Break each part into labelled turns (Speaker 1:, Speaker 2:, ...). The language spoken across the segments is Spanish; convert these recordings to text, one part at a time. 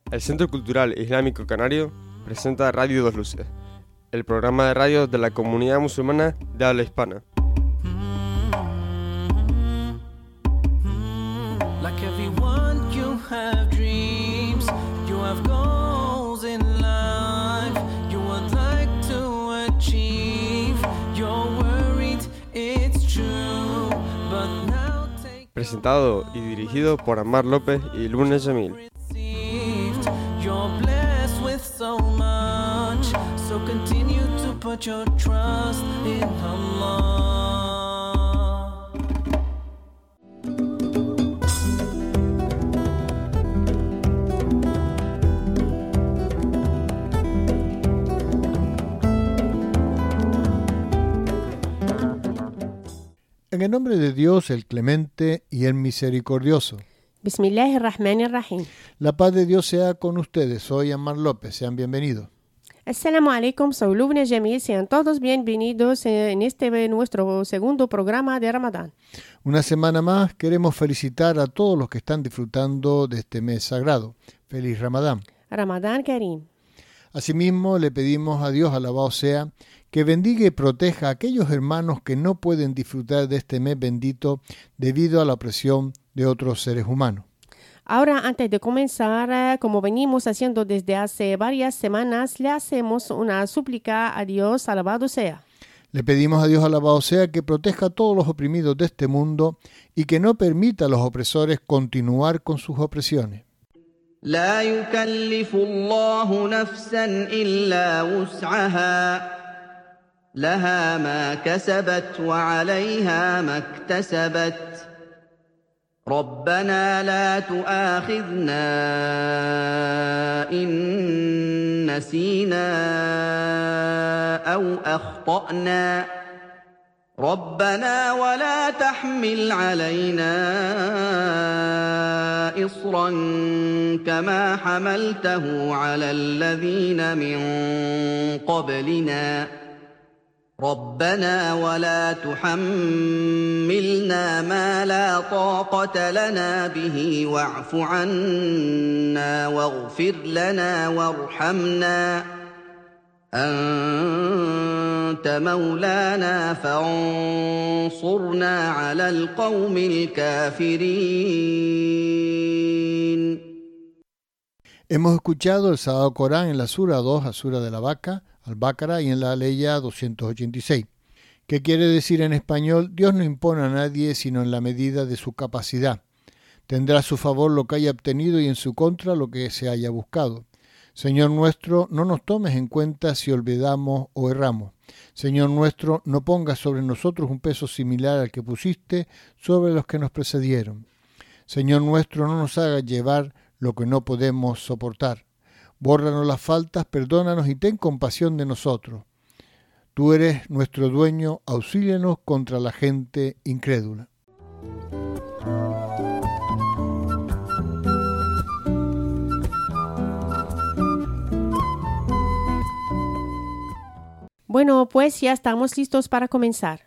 Speaker 1: El Centro Cultural Islámico Canario presenta Radio Dos Luces, el programa de radio de la comunidad musulmana de habla hispana.
Speaker 2: Like everyone, you have dreams, you have goals in life, you would like to achieve, you're worried, it's true, but now take...
Speaker 1: Presentado y dirigido por Ammar López y Luna Jamil.
Speaker 2: You're blessed with so much, so continue to put your trust in Allah.
Speaker 3: En el nombre de Dios, el Clemente y el Misericordioso.
Speaker 4: Bismillahirrahmanirrahim.
Speaker 3: La paz de Dios sea con ustedes. Soy Ammar López. Sean bienvenidos.
Speaker 4: Assalamu alaikum, soy Lubna Jamil. Sean todos bienvenidos en nuestro segundo programa de Ramadán.
Speaker 3: Una semana más queremos felicitar a todos los que están disfrutando de este mes sagrado. Feliz Ramadán.
Speaker 4: Ramadán Karim.
Speaker 3: Asimismo, le pedimos a Dios, alabado sea, que bendiga y proteja a aquellos hermanos que no pueden disfrutar de este mes bendito debido a la opresión de otros seres humanos.
Speaker 4: Ahora, antes de comenzar, como venimos haciendo desde hace varias semanas, le hacemos una súplica a Dios, alabado sea.
Speaker 3: Le pedimos a Dios, alabado sea, que proteja a todos los oprimidos de este mundo y que no permita a los opresores continuar con sus opresiones.
Speaker 5: لا يكلف الله نفسا إلا وسعها لها ما كسبت وعليها ما اكتسبت ربنا لا تؤاخذنا إن نسينا أو أخطأنا ربنا ولا تحمل علينا إصرا كما حملته على الذين من قبلنا ربنا ولا تحملنا ما لا طاقة لنا به واعف عنا واغفر لنا وارحمنا أنت مولانا فانصرنا على القوم الكافرين.
Speaker 3: Hemos escuchado el Sagrado Corán en la Sura 2, la Sura de la Vaca, Al-Baqara, y en la Aleya 286. ¿Qué quiere decir en español? Dios no impone a nadie sino en la medida de su capacidad. Tendrá a su favor lo que haya obtenido y en su contra lo que se haya buscado. Señor nuestro, no nos tomes en cuenta si olvidamos o erramos. Señor nuestro, no pongas sobre nosotros un peso similar al que pusiste sobre los que nos precedieron. Señor nuestro, no nos hagas llevar lo que no podemos soportar. Bórranos las faltas, perdónanos y ten compasión de nosotros. Tú eres nuestro dueño, auxílianos contra la gente incrédula.
Speaker 4: Bueno, pues ya estamos listos para comenzar.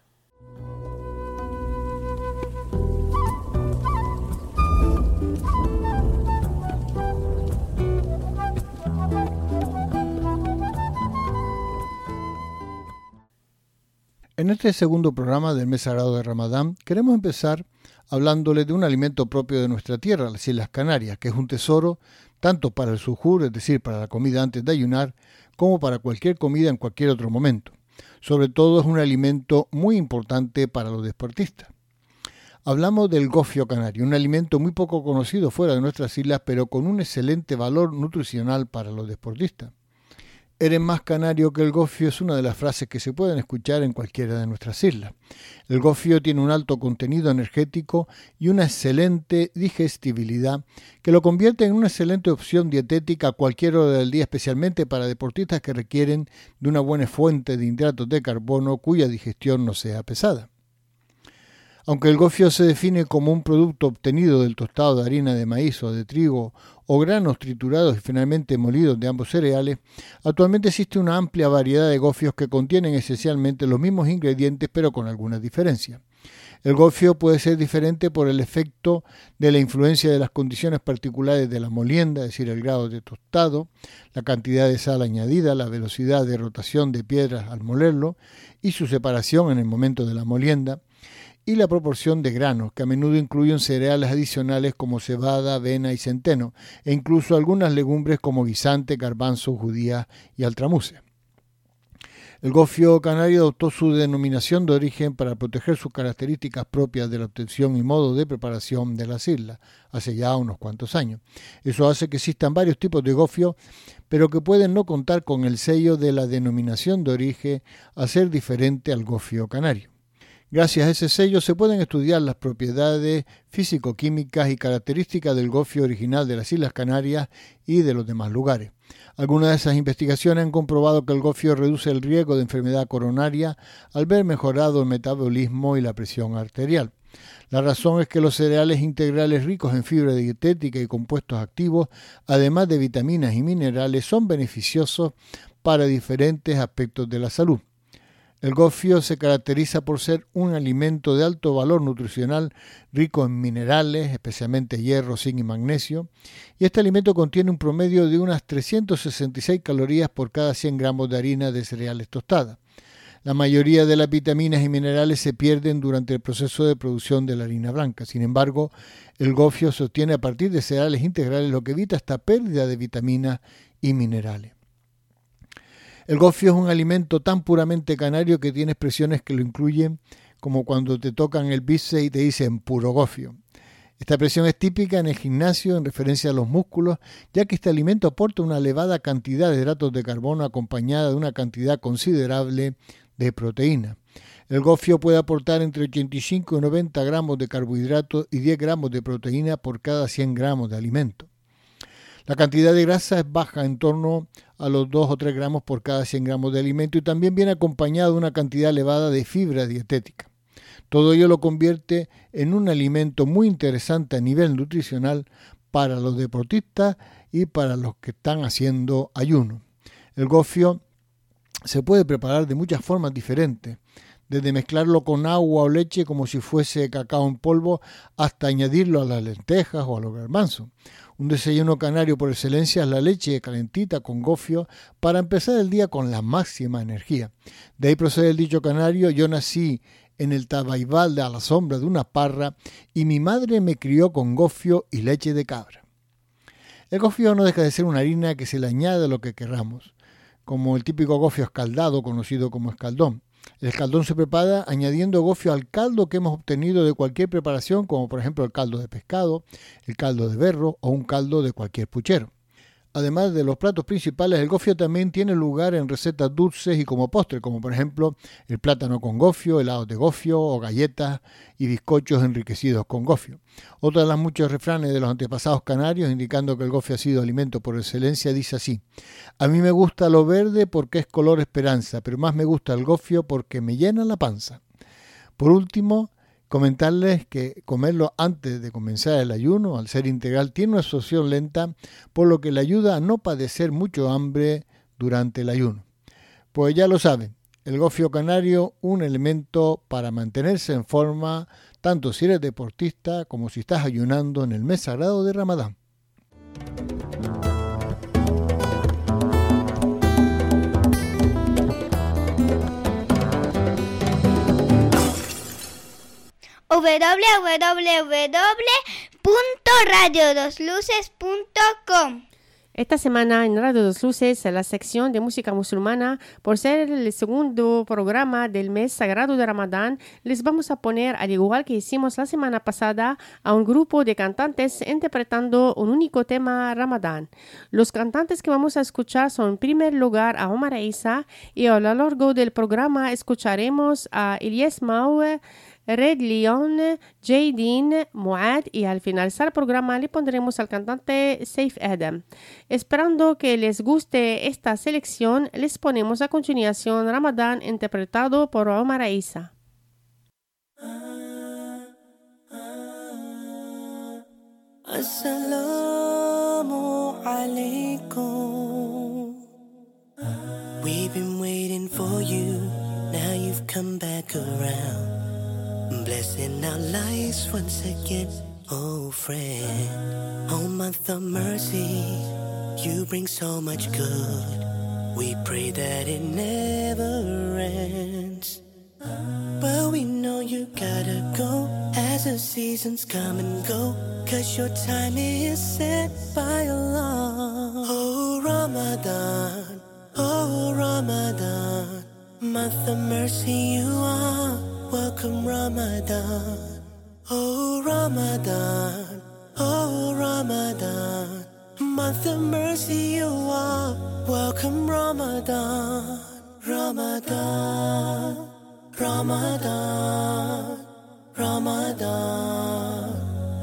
Speaker 3: En este segundo programa del mes sagrado de Ramadán, queremos empezar hablándole de un alimento propio de nuestra tierra, las Islas Canarias, que es un tesoro tanto para el suhoor, es decir, para la comida antes de ayunar, como para cualquier comida en cualquier otro momento. Sobre todo es un alimento muy importante para los deportistas. Hablamos del gofio canario, un alimento muy poco conocido fuera de nuestras islas, pero con un excelente valor nutricional para los deportistas. Eres más canario que el gofio es una de las frases que se pueden escuchar en cualquiera de nuestras islas. El gofio tiene un alto contenido energético y una excelente digestibilidad que lo convierte en una excelente opción dietética a cualquier hora del día, especialmente para deportistas que requieren de una buena fuente de hidratos de carbono cuya digestión no sea pesada. Aunque el gofio se define como un producto obtenido del tostado de harina de maíz o de trigo o granos triturados y finalmente molidos de ambos cereales, actualmente existe una amplia variedad de gofios que contienen esencialmente los mismos ingredientes pero con algunas diferencias. El gofio puede ser diferente por el efecto de la influencia de las condiciones particulares de la molienda, es decir, el grado de tostado, la cantidad de sal añadida, la velocidad de rotación de piedras al molerlo y su separación en el momento de la molienda, y la proporción de granos, que a menudo incluyen cereales adicionales como cebada, avena y centeno, e incluso algunas legumbres como guisante, garbanzo, judía y altramuse. El gofio canario adoptó su denominación de origen para proteger sus características propias de la obtención y modo de preparación de las islas, hace ya unos cuantos años. Eso hace que existan varios tipos de gofio, pero que pueden no contar con el sello de la denominación de origen a ser diferente al gofio canario. Gracias a ese sello se pueden estudiar las propiedades físico-químicas y características del gofio original de las Islas Canarias y de los demás lugares. Algunas de esas investigaciones han comprobado que el gofio reduce el riesgo de enfermedad coronaria al ver mejorado el metabolismo y la presión arterial. La razón es que los cereales integrales ricos en fibra dietética y compuestos activos, además de vitaminas y minerales, son beneficiosos para diferentes aspectos de la salud. El gofio se caracteriza por ser un alimento de alto valor nutricional, rico en minerales, especialmente hierro, zinc y magnesio, y este alimento contiene un promedio de unas 366 calorías por cada 100 gramos de harina de cereales tostada. La mayoría de las vitaminas y minerales se pierden durante el proceso de producción de la harina blanca. Sin embargo, el gofio se obtiene a partir de cereales integrales, lo que evita esta pérdida de vitaminas y minerales. El gofio es un alimento tan puramente canario que tiene expresiones que lo incluyen, como cuando te tocan el bíceps y te dicen puro gofio. Esta expresión es típica en el gimnasio en referencia a los músculos, ya que este alimento aporta una elevada cantidad de hidratos de carbono acompañada de una cantidad considerable de proteína. El gofio puede aportar entre 85 y 90 gramos de carbohidratos y 10 gramos de proteína por cada 100 gramos de alimento. La cantidad de grasa es baja, en torno a los 2 o 3 gramos por cada 100 gramos de alimento, y también viene acompañado de una cantidad elevada de fibra dietética. Todo ello lo convierte en un alimento muy interesante a nivel nutricional para los deportistas y para los que están haciendo ayuno. El gofio se puede preparar de muchas formas diferentes, desde mezclarlo con agua o leche como si fuese cacao en polvo hasta añadirlo a las lentejas o a los garbanzos. Un desayuno canario por excelencia es la leche calentita con gofio para empezar el día con la máxima energía. De ahí procede el dicho canario: yo nací en el Tabaibal a la sombra de una parra y mi madre me crió con gofio y leche de cabra. El gofio no deja de ser una harina que se le añade a lo que queramos, como el típico gofio escaldado conocido como escaldón. El escaldón se prepara añadiendo gofio al caldo que hemos obtenido de cualquier preparación, como por ejemplo el caldo de pescado, el caldo de berro o un caldo de cualquier puchero. Además de los platos principales, el gofio también tiene lugar en recetas dulces y como postre, como por ejemplo el plátano con gofio, helados de gofio o galletas y bizcochos enriquecidos con gofio. Otro de los muchos refranes de los antepasados canarios indicando que el gofio ha sido alimento por excelencia dice así: a mí me gusta lo verde porque es color esperanza, pero más me gusta el gofio porque me llena la panza. Por último, comentarles que comerlo antes de comenzar el ayuno, al ser integral, tiene una absorción lenta, por lo que le ayuda a no padecer mucho hambre durante el ayuno. Pues ya lo saben, el gofio canario, un elemento para mantenerse en forma, tanto si eres deportista como si estás ayunando en el mes sagrado de Ramadán.
Speaker 6: www.radio2luces.com.
Speaker 4: Esta semana en Radio Dos Luces, la sección de música musulmana, por ser el segundo programa del mes sagrado de Ramadán, les vamos a poner, al igual que hicimos la semana pasada, a un grupo de cantantes interpretando un único tema Ramadán. Los cantantes que vamos a escuchar son en primer lugar a Omar Isa, y a lo largo del programa escucharemos a Ilyes Maue, Red Leon, Jaydin, Muad, y al finalizar el programa le pondremos al cantante Saif Adam. Esperando que les guste esta selección, les ponemos a continuación Ramadán interpretado por Omar Isa.
Speaker 2: Assalamu alaikum. We've been waiting for you. Now you've come back around.
Speaker 6: blessing our lives once again. Oh friend, oh month of mercy, you bring so much good. We pray that it never ends. But we know you gotta go as the seasons come and go, 'cause your time is set by Allah. Oh Ramadan, oh Ramadan, month of mercy you are. Welcome Ramadan. Oh Ramadan, oh Ramadan, month of mercy you are. Welcome Ramadan, Ramadan, Ramadan, Ramadan,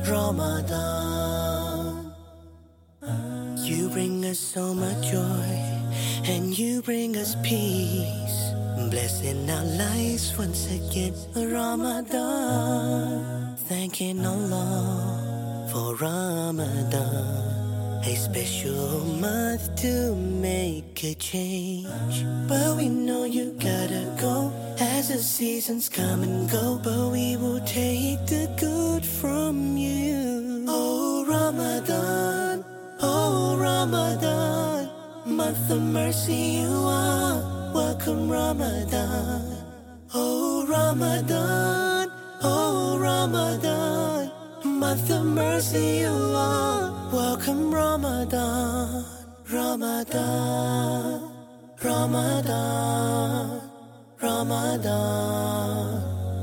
Speaker 6: Ramadan. You bring us so much joy, and you bring us peace, blessing our lives once again. Ramadan, thanking Allah for Ramadan, a special month to make a change. But we know you gotta go as the seasons come and go, but we will take the good from you. Oh Ramadan, oh Ramadan, month of mercy you are. Welcome Ramadan. Oh Ramadan, oh Ramadan, month of mercy you are. Welcome Ramadan, Ramadan, Ramadan, Ramadan,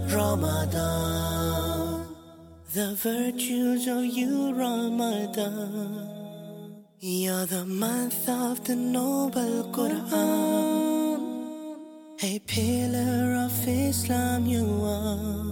Speaker 6: Ramadan. The virtues of you, Ramadan. You're the month of the noble Quran, a pillar of Islam you are.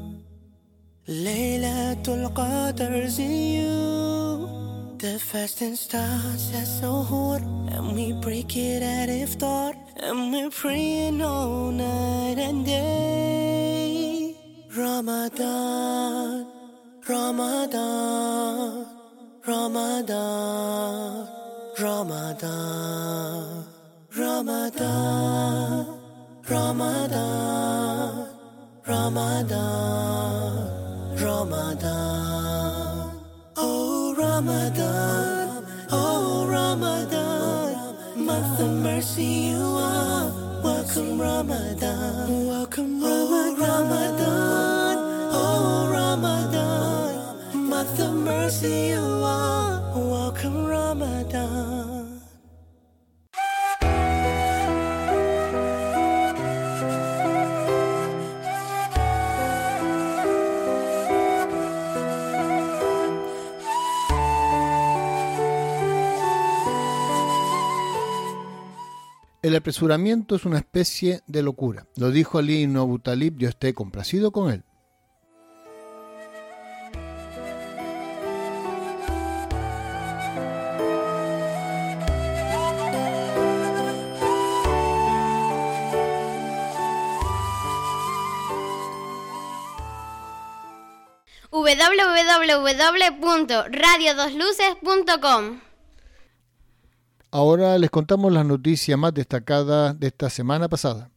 Speaker 6: Laylatul Qadar's in you. The fasting starts at Suhoor, and we break it at Iftar, and we're praying all night and day. Ramadan, Ramadan, Ramadan, Ramadan, Ramadan, Ramadan, Ramadan, Ramadan. Oh Ramadan, oh Ramadan, month of mercy you are. Welcome Ramadan, welcome Ramadan, oh Ramadan, month of mercy you are. Welcome Ramadan.
Speaker 3: El apresuramiento es una especie de locura. Lo dijo Ali ibn Abu Talib, yo esté complacido con él.
Speaker 7: www.radiodosluces.com.
Speaker 3: Ahora les contamos las noticias más destacadas de esta semana pasada.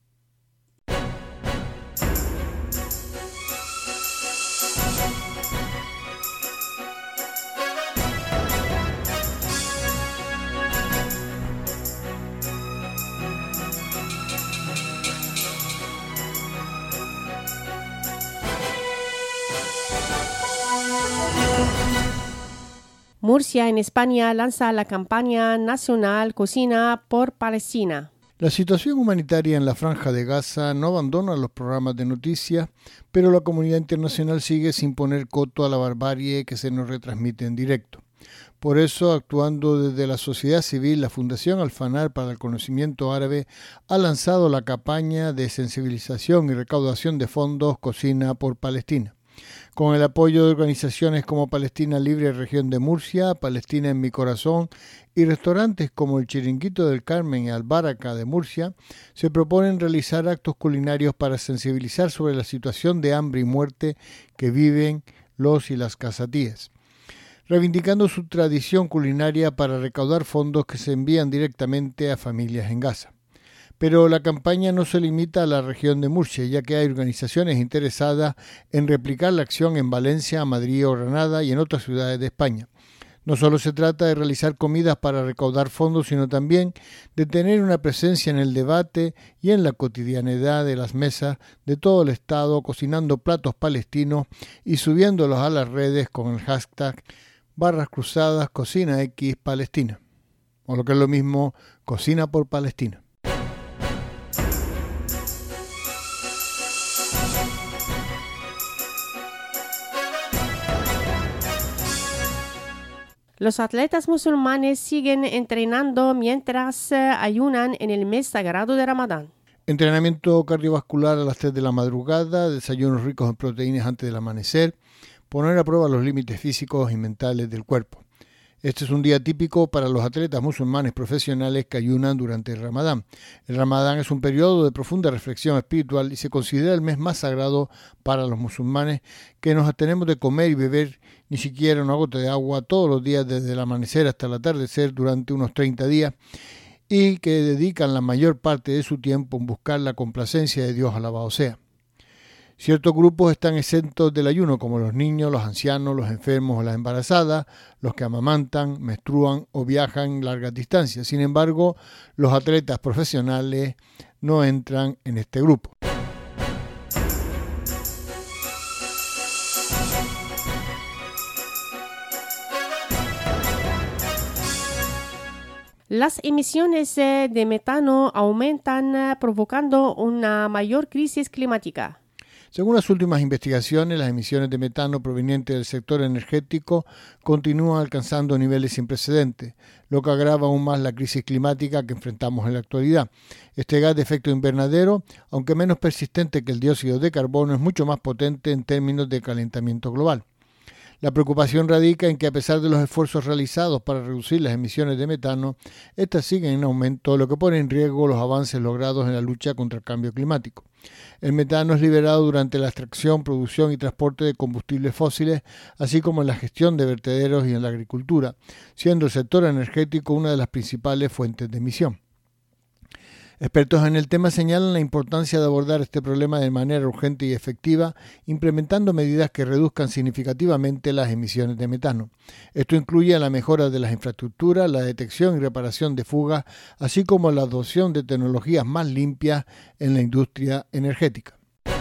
Speaker 4: Murcia, en España, lanza la campaña nacional Cocina por Palestina.
Speaker 3: La situación humanitaria en la Franja de Gaza no abandona los programas de noticias, pero la comunidad internacional sigue sin poner coto a la barbarie que se nos retransmite en directo. Por eso, actuando desde la sociedad civil, la Fundación Al-Fanar para el Conocimiento Árabe ha lanzado la campaña de sensibilización y recaudación de fondos Cocina por Palestina. Con el apoyo de organizaciones como Palestina Libre Región de Murcia, Palestina en mi Corazón y restaurantes como el Chiringuito del Carmen y Al-Baraka de Murcia, se proponen realizar actos culinarios para sensibilizar sobre la situación de hambre y muerte que viven los y las casatíes, reivindicando su tradición culinaria para recaudar fondos que se envían directamente a familias en Gaza. Pero la campaña no se limita a la región de Murcia, ya que hay organizaciones interesadas en replicar la acción en Valencia, Madrid o Granada y en otras ciudades de España. No solo se trata de realizar comidas para recaudar fondos, sino también de tener una presencia en el debate y en la cotidianidad de las mesas de todo el Estado, cocinando platos palestinos y subiéndolos a las redes con el hashtag /cruzadas Cocina X Palestina, o lo que es lo mismo, Cocina por Palestina.
Speaker 4: Los atletas musulmanes siguen entrenando mientras ayunan en el mes sagrado de Ramadán.
Speaker 3: Entrenamiento cardiovascular a las 3 de la madrugada, desayunos ricos en proteínas antes del amanecer, poner a prueba los límites físicos y mentales del cuerpo. Este es un día típico para los atletas musulmanes profesionales que ayunan durante el Ramadán. El Ramadán es un periodo de profunda reflexión espiritual y se considera el mes más sagrado para los musulmanes, que nos abstenemos de comer y beber ni siquiera una gota de agua todos los días desde el amanecer hasta el atardecer durante unos 30 días y que dedican la mayor parte de su tiempo en buscar la complacencia de Dios, alabado sea. Ciertos grupos están exentos del ayuno, como los niños, los ancianos, los enfermos o las embarazadas, los que amamantan, menstruan o viajan largas distancias. Sin embargo, los atletas profesionales no entran en este grupo.
Speaker 4: Las emisiones de metano aumentan, provocando una mayor crisis climática.
Speaker 3: Según las últimas investigaciones, las emisiones de metano provenientes del sector energético continúan alcanzando niveles sin precedentes, lo que agrava aún más la crisis climática que enfrentamos en la actualidad. Este gas de efecto invernadero, aunque menos persistente que el dióxido de carbono, es mucho más potente en términos de calentamiento global. La preocupación radica en que, a pesar de los esfuerzos realizados para reducir las emisiones de metano, estas siguen en aumento, lo que pone en riesgo los avances logrados en la lucha contra el cambio climático. El metano es liberado durante la extracción, producción y transporte de combustibles fósiles, así como en la gestión de vertederos y en la agricultura, siendo el sector energético una de las principales fuentes de emisión. Expertos en el tema señalan la importancia de abordar este problema de manera urgente y efectiva, implementando medidas que reduzcan significativamente las emisiones de metano. Esto incluye la mejora de las infraestructuras, la detección y reparación de fugas, así como la adopción de tecnologías más limpias en la industria energética.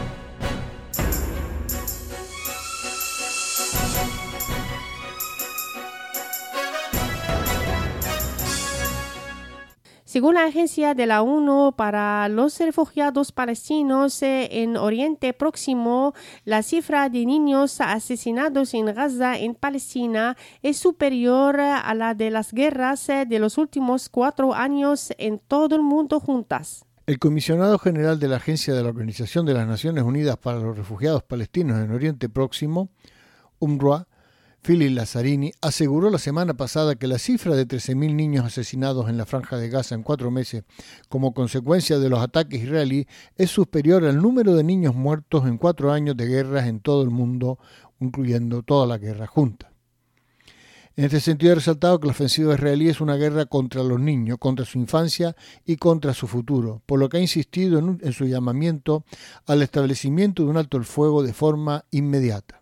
Speaker 4: Según la Agencia de la ONU para los Refugiados Palestinos en Oriente Próximo, la cifra de niños asesinados en Gaza, en Palestina, es superior a la de las guerras de los últimos 4 años en todo el mundo juntas.
Speaker 3: El comisionado general de la Agencia de la Organización de las Naciones Unidas para los Refugiados Palestinos en Oriente Próximo, UNRWA, Philip Lazzarini, aseguró la semana pasada que la cifra de 13.000 niños asesinados en la Franja de Gaza en 4 meses como consecuencia de los ataques israelíes es superior al número de niños muertos en 4 años de guerras en todo el mundo, incluyendo toda la guerra junta. En este sentido, ha resaltado que la ofensiva israelí es una guerra contra los niños, contra su infancia y contra su futuro, por lo que ha insistido en su llamamiento al establecimiento de un alto el fuego de forma inmediata.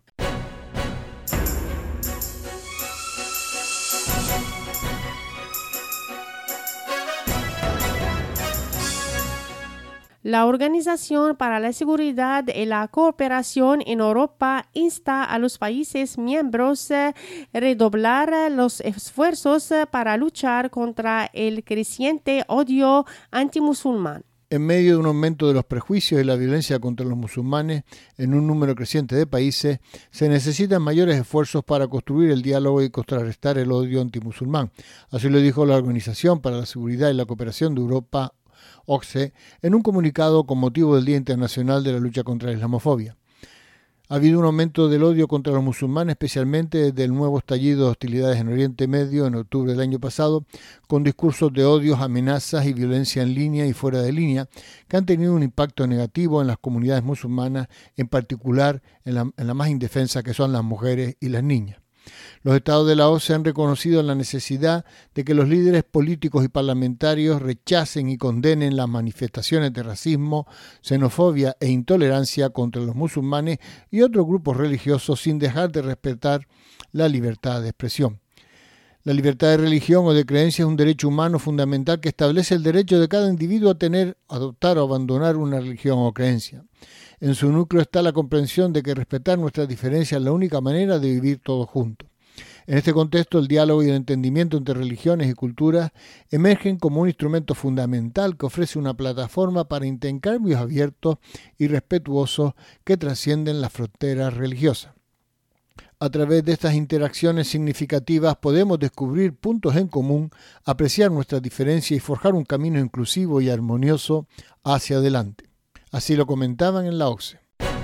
Speaker 4: La Organización para la Seguridad y la Cooperación en Europa insta a los países miembros a redoblar los esfuerzos para luchar contra el creciente odio antimusulmán.
Speaker 3: En medio de un aumento de los prejuicios y la violencia contra los musulmanes en un número creciente de países, se necesitan mayores esfuerzos para construir el diálogo y contrarrestar el odio antimusulmán. Así lo dijo la Organización para la Seguridad y la Cooperación de Europa, OSCE, en un comunicado con motivo del Día Internacional de la Lucha contra la Islamofobia. Ha habido un aumento del odio contra los musulmanes, especialmente desde el nuevo estallido de hostilidades en Oriente Medio en octubre del año pasado, con discursos de odios, amenazas y violencia en línea y fuera de línea, que han tenido un impacto negativo en las comunidades musulmanas, en particular en la más indefensa, que son las mujeres y las niñas. Los estados de la OCDE han reconocido la necesidad de que los líderes políticos y parlamentarios rechacen y condenen las manifestaciones de racismo, xenofobia e intolerancia contra los musulmanes y otros grupos religiosos sin dejar de respetar la libertad de expresión. La libertad de religión o de creencia es un derecho humano fundamental que establece el derecho de cada individuo a tener, adoptar o abandonar una religión o creencia. En su núcleo está la comprensión de que respetar nuestras diferencias es la única manera de vivir todos juntos. En este contexto, el diálogo y el entendimiento entre religiones y culturas emergen como un instrumento fundamental que ofrece una plataforma para intercambios abiertos y respetuosos que trascienden las fronteras religiosas. A través de estas interacciones significativas podemos descubrir puntos en común, apreciar nuestras diferencias y forjar un camino inclusivo y armonioso hacia adelante. Así lo comentaban en la OCDE.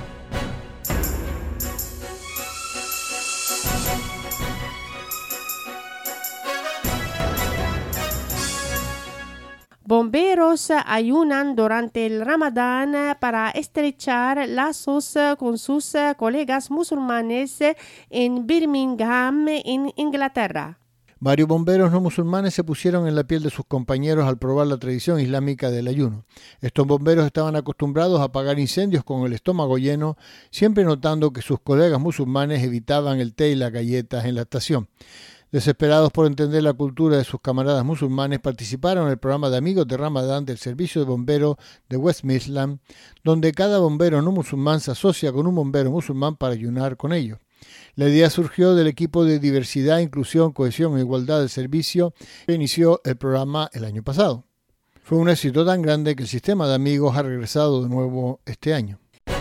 Speaker 4: Bomberos ayunan durante el Ramadán para estrechar lazos con sus colegas musulmanes en Birmingham, en Inglaterra.
Speaker 3: Varios bomberos no musulmanes se pusieron en la piel de sus compañeros al probar la tradición islámica del ayuno. Estos bomberos estaban acostumbrados a apagar incendios con el estómago lleno, siempre notando que sus colegas musulmanes evitaban el té y las galletas en la estación. Desesperados por entender la cultura de sus camaradas musulmanes, participaron en el programa de Amigos de Ramadán del Servicio de Bomberos de West Midlands, donde cada bombero no musulmán se asocia con un bombero musulmán para ayunar con ellos. La idea surgió del equipo de diversidad, inclusión, cohesión e igualdad del servicio que inició el programa el año pasado. Fue un éxito tan grande que el sistema de amigos ha regresado de nuevo este año.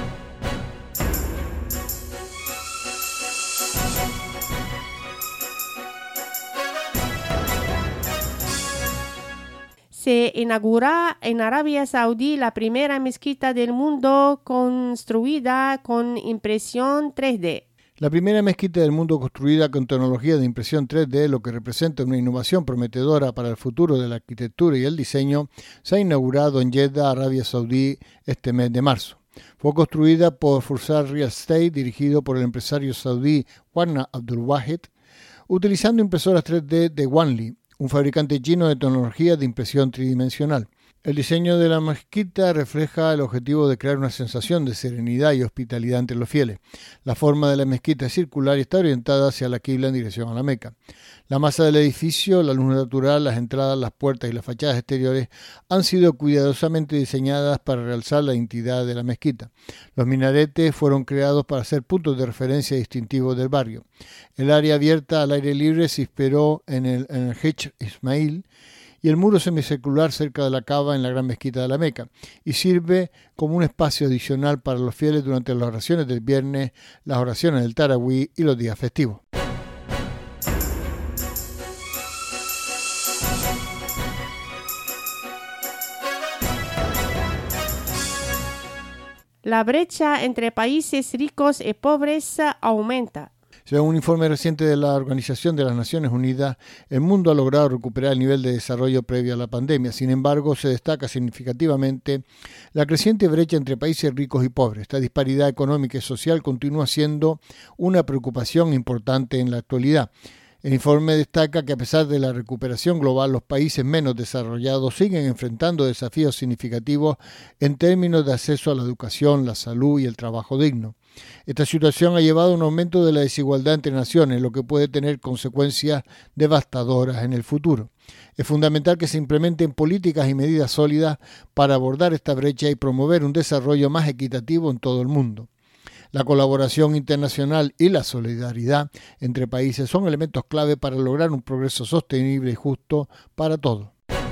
Speaker 4: Se inaugura en Arabia Saudí la primera mezquita del mundo construida con impresión 3D.
Speaker 3: La primera mezquita del mundo construida con tecnología de impresión 3D, lo que representa una innovación prometedora para el futuro de la arquitectura y el diseño, se ha inaugurado en Jeddah, Arabia Saudí, este mes de marzo. Fue construida por Fursar Real Estate, dirigido por el empresario saudí Warna Abdul Wahid, utilizando impresoras 3D de Wanli, un fabricante chino de tecnología de impresión tridimensional. El diseño de la mezquita refleja el objetivo de crear una sensación de serenidad y hospitalidad entre los fieles. La forma de la mezquita es circular y está orientada hacia la Qibla en dirección a la Meca. La masa del edificio, la luz natural, las entradas, las puertas y las fachadas exteriores han sido cuidadosamente diseñadas para realzar la identidad de la mezquita. Los minaretes fueron creados para ser puntos de referencia distintivos del barrio. El área abierta al aire libre se inspiró en el Hajj Ismail y el muro semicircular cerca de la Kaaba en la gran mezquita de la Meca, y sirve como un espacio adicional para los fieles durante las oraciones del viernes, las oraciones del Tarawih y los días festivos.
Speaker 4: La brecha entre países ricos y pobres aumenta.
Speaker 3: Según un informe reciente de la Organización de las Naciones Unidas, el mundo ha logrado recuperar el nivel de desarrollo previo a la pandemia. Sin embargo, se destaca significativamente la creciente brecha entre países ricos y pobres. Esta disparidad económica y social continúa siendo una preocupación importante en la actualidad. El informe destaca que a pesar de la recuperación global, los países menos desarrollados siguen enfrentando desafíos significativos en términos de acceso a la educación, la salud y el trabajo digno. Esta situación ha llevado a un aumento de la desigualdad entre naciones, lo que puede tener consecuencias devastadoras en el futuro. Es fundamental que se implementen políticas y medidas sólidas para abordar esta brecha y promover un desarrollo más equitativo en todo el mundo. La colaboración internacional y la solidaridad entre países son elementos clave para lograr un progreso sostenible y justo para todos.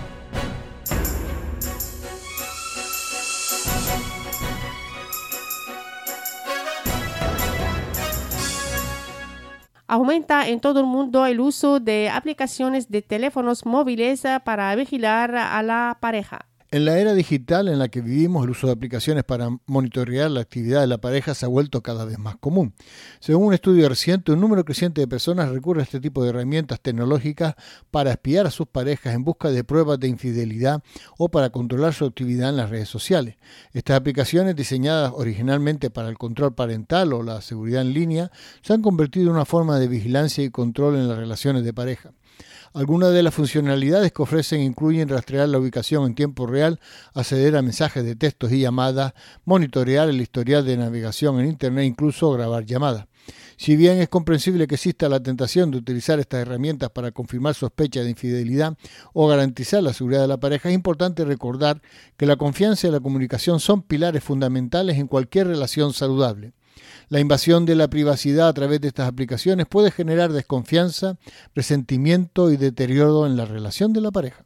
Speaker 4: Aumenta en todo el mundo el uso de aplicaciones de teléfonos móviles para vigilar a la pareja.
Speaker 3: En la era digital en la que vivimos, el uso de aplicaciones para monitorear la actividad de la pareja se ha vuelto cada vez más común. Según un estudio reciente, un número creciente de personas recurre a este tipo de herramientas tecnológicas para espiar a sus parejas en busca de pruebas de infidelidad o para controlar su actividad en las redes sociales. Estas aplicaciones, diseñadas originalmente para el control parental o la seguridad en línea, se han convertido en una forma de vigilancia y control en las relaciones de pareja. Algunas de las funcionalidades que ofrecen incluyen rastrear la ubicación en tiempo real, acceder a mensajes de textos y llamadas, monitorear el historial de navegación en Internet e incluso grabar llamadas. Si bien es comprensible que exista la tentación de utilizar estas herramientas para confirmar sospechas de infidelidad o garantizar la seguridad de la pareja, es importante recordar que la confianza y la comunicación son pilares fundamentales en cualquier relación saludable. La invasión de la privacidad a través de estas aplicaciones puede generar desconfianza, resentimiento y deterioro en la relación de la pareja.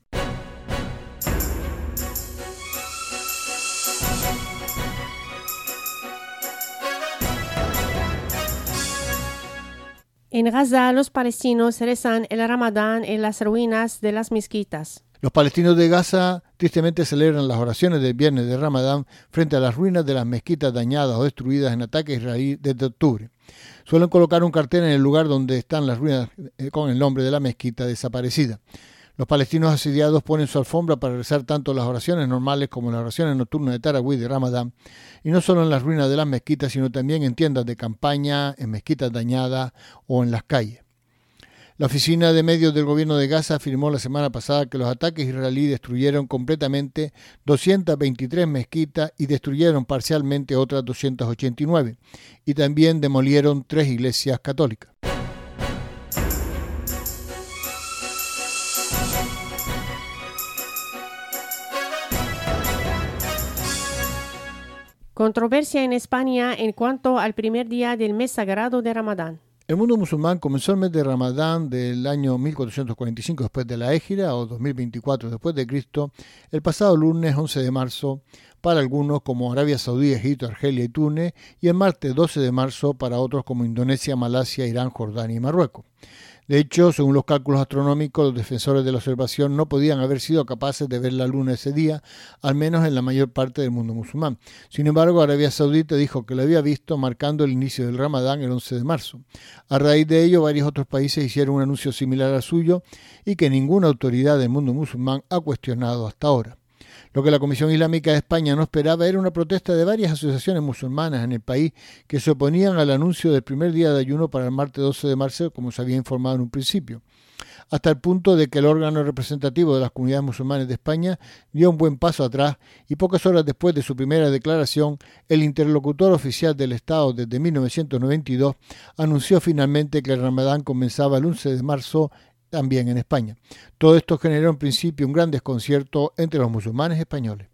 Speaker 4: En Gaza, los palestinos rezan el Ramadán en las ruinas de las mezquitas.
Speaker 3: Los palestinos de Gaza tristemente celebran las oraciones del viernes de Ramadán frente a las ruinas de las mezquitas dañadas o destruidas en ataques israelíes desde octubre. Suelen colocar un cartel en el lugar donde están las ruinas con el nombre de la mezquita desaparecida. Los palestinos asediados ponen su alfombra para rezar tanto las oraciones normales como las oraciones nocturnas de Tarawih de Ramadán, y no solo en las ruinas de las mezquitas, sino también en tiendas de campaña, en mezquitas dañadas o en las calles. La Oficina de Medios del Gobierno de Gaza afirmó la semana pasada que los ataques israelíes destruyeron completamente 223 mezquitas y destruyeron parcialmente otras 289, y también demolieron 3 iglesias católicas.
Speaker 4: Controversia en España en cuanto al primer día del mes sagrado de Ramadán.
Speaker 3: El mundo musulmán comenzó el mes de Ramadán del año 1445 después de la Égira o 2024 después de Cristo, el pasado lunes 11 de marzo para algunos como Arabia Saudí, Egipto, Argelia y Túnez, y el martes 12 de marzo para otros como Indonesia, Malasia, Irán, Jordania y Marruecos. De hecho, según los cálculos astronómicos, los defensores de la observación no podían haber sido capaces de ver la luna ese día, al menos en la mayor parte del mundo musulmán. Sin embargo, Arabia Saudita dijo que lo había visto, marcando el inicio del Ramadán el 11 de marzo. A raíz de ello, varios otros países hicieron un anuncio similar al suyo y que ninguna autoridad del mundo musulmán ha cuestionado hasta ahora. Lo que la Comisión Islámica de España no esperaba era una protesta de varias asociaciones musulmanas en el país que se oponían al anuncio del primer día de ayuno para el martes 12 de marzo, como se había informado en un principio, hasta el punto de que el órgano representativo de las comunidades musulmanes de España dio un buen paso atrás y pocas horas después de su primera declaración, el interlocutor oficial del Estado desde 1992 anunció finalmente que el Ramadán comenzaba el 11 de marzo también en España. Todo esto generó en principio un gran desconcierto entre los musulmanes españoles.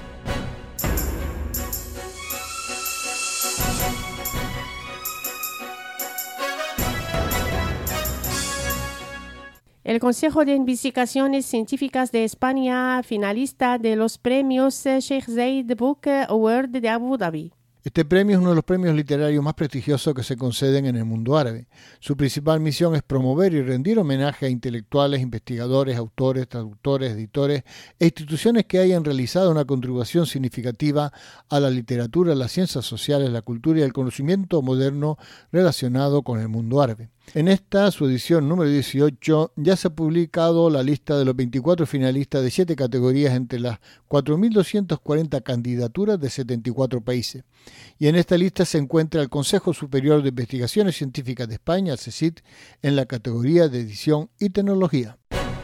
Speaker 4: El Consejo de Investigaciones Científicas de España, finalista de los premios Sheikh Zayed Book Award de Abu Dhabi.
Speaker 3: Este premio es uno de los premios literarios más prestigiosos que se conceden en el mundo árabe. Su principal misión es promover y rendir homenaje a intelectuales, investigadores, autores, traductores, editores e instituciones que hayan realizado una contribución significativa a la literatura, las ciencias sociales, la cultura y el conocimiento moderno relacionado con el mundo árabe. En esta, su edición número 18, ya se ha publicado la lista de los 24 finalistas de 7 categorías entre las 4.240 candidaturas de 74 países. Y en esta lista se encuentra el Consejo Superior de Investigaciones Científicas de España, el CSIC, en la categoría de edición y tecnología.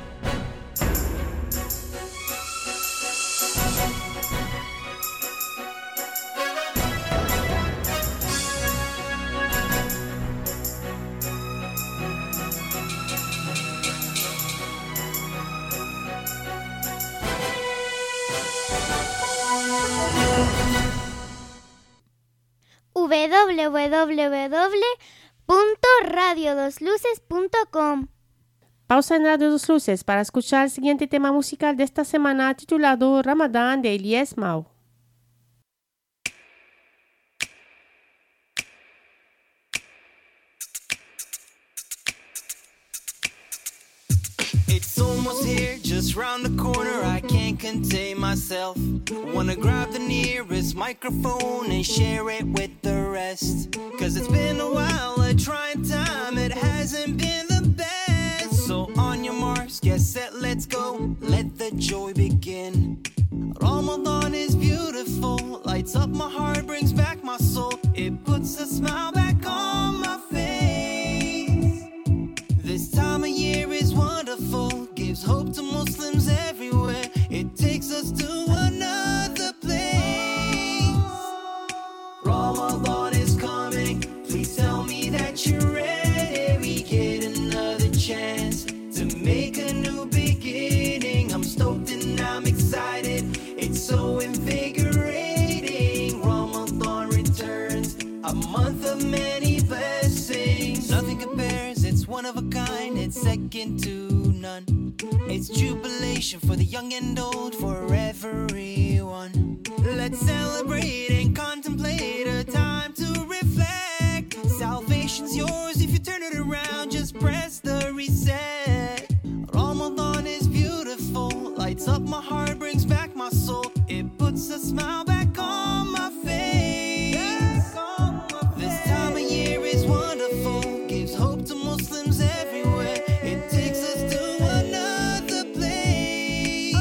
Speaker 7: www.radiodosluces.com.
Speaker 4: Pausa en Radio Dos Luces para escuchar el siguiente tema musical de esta semana titulado Ramadán de Elias Mau.
Speaker 2: It's almost here, just round the corner, I can't contain myself. Wanna grab the nearest microphone and share it with the rest. Cause it's been a while, a trying time, it hasn't been the best. So on your marks, get set, let's go, let the joy begin. Ramadan is beautiful, lights up my heart, brings back my soul. It puts a smile back on my face. This time of year is wonderful, gives hope to Muslims everywhere. It takes us to another place. Ramadan is coming, please tell me that you're ready. We get another chance to make a new beginning. I'm stoked and I'm excited, it's so invigorating. Ramadan returns, a month of many blessings. Nothing compares, it's one of a kind, it's second to none. It's jubilation for the young and old, for everyone. Let's celebrate and contemplate, a time to reflect. Salvation's yours if you turn it around, just press the reset. Ramadan is beautiful, lights up my heart, brings back my soul. It puts a smile back on my face. This time of year is wonderful, gives hope to Muslims everywhere. It takes us to another place.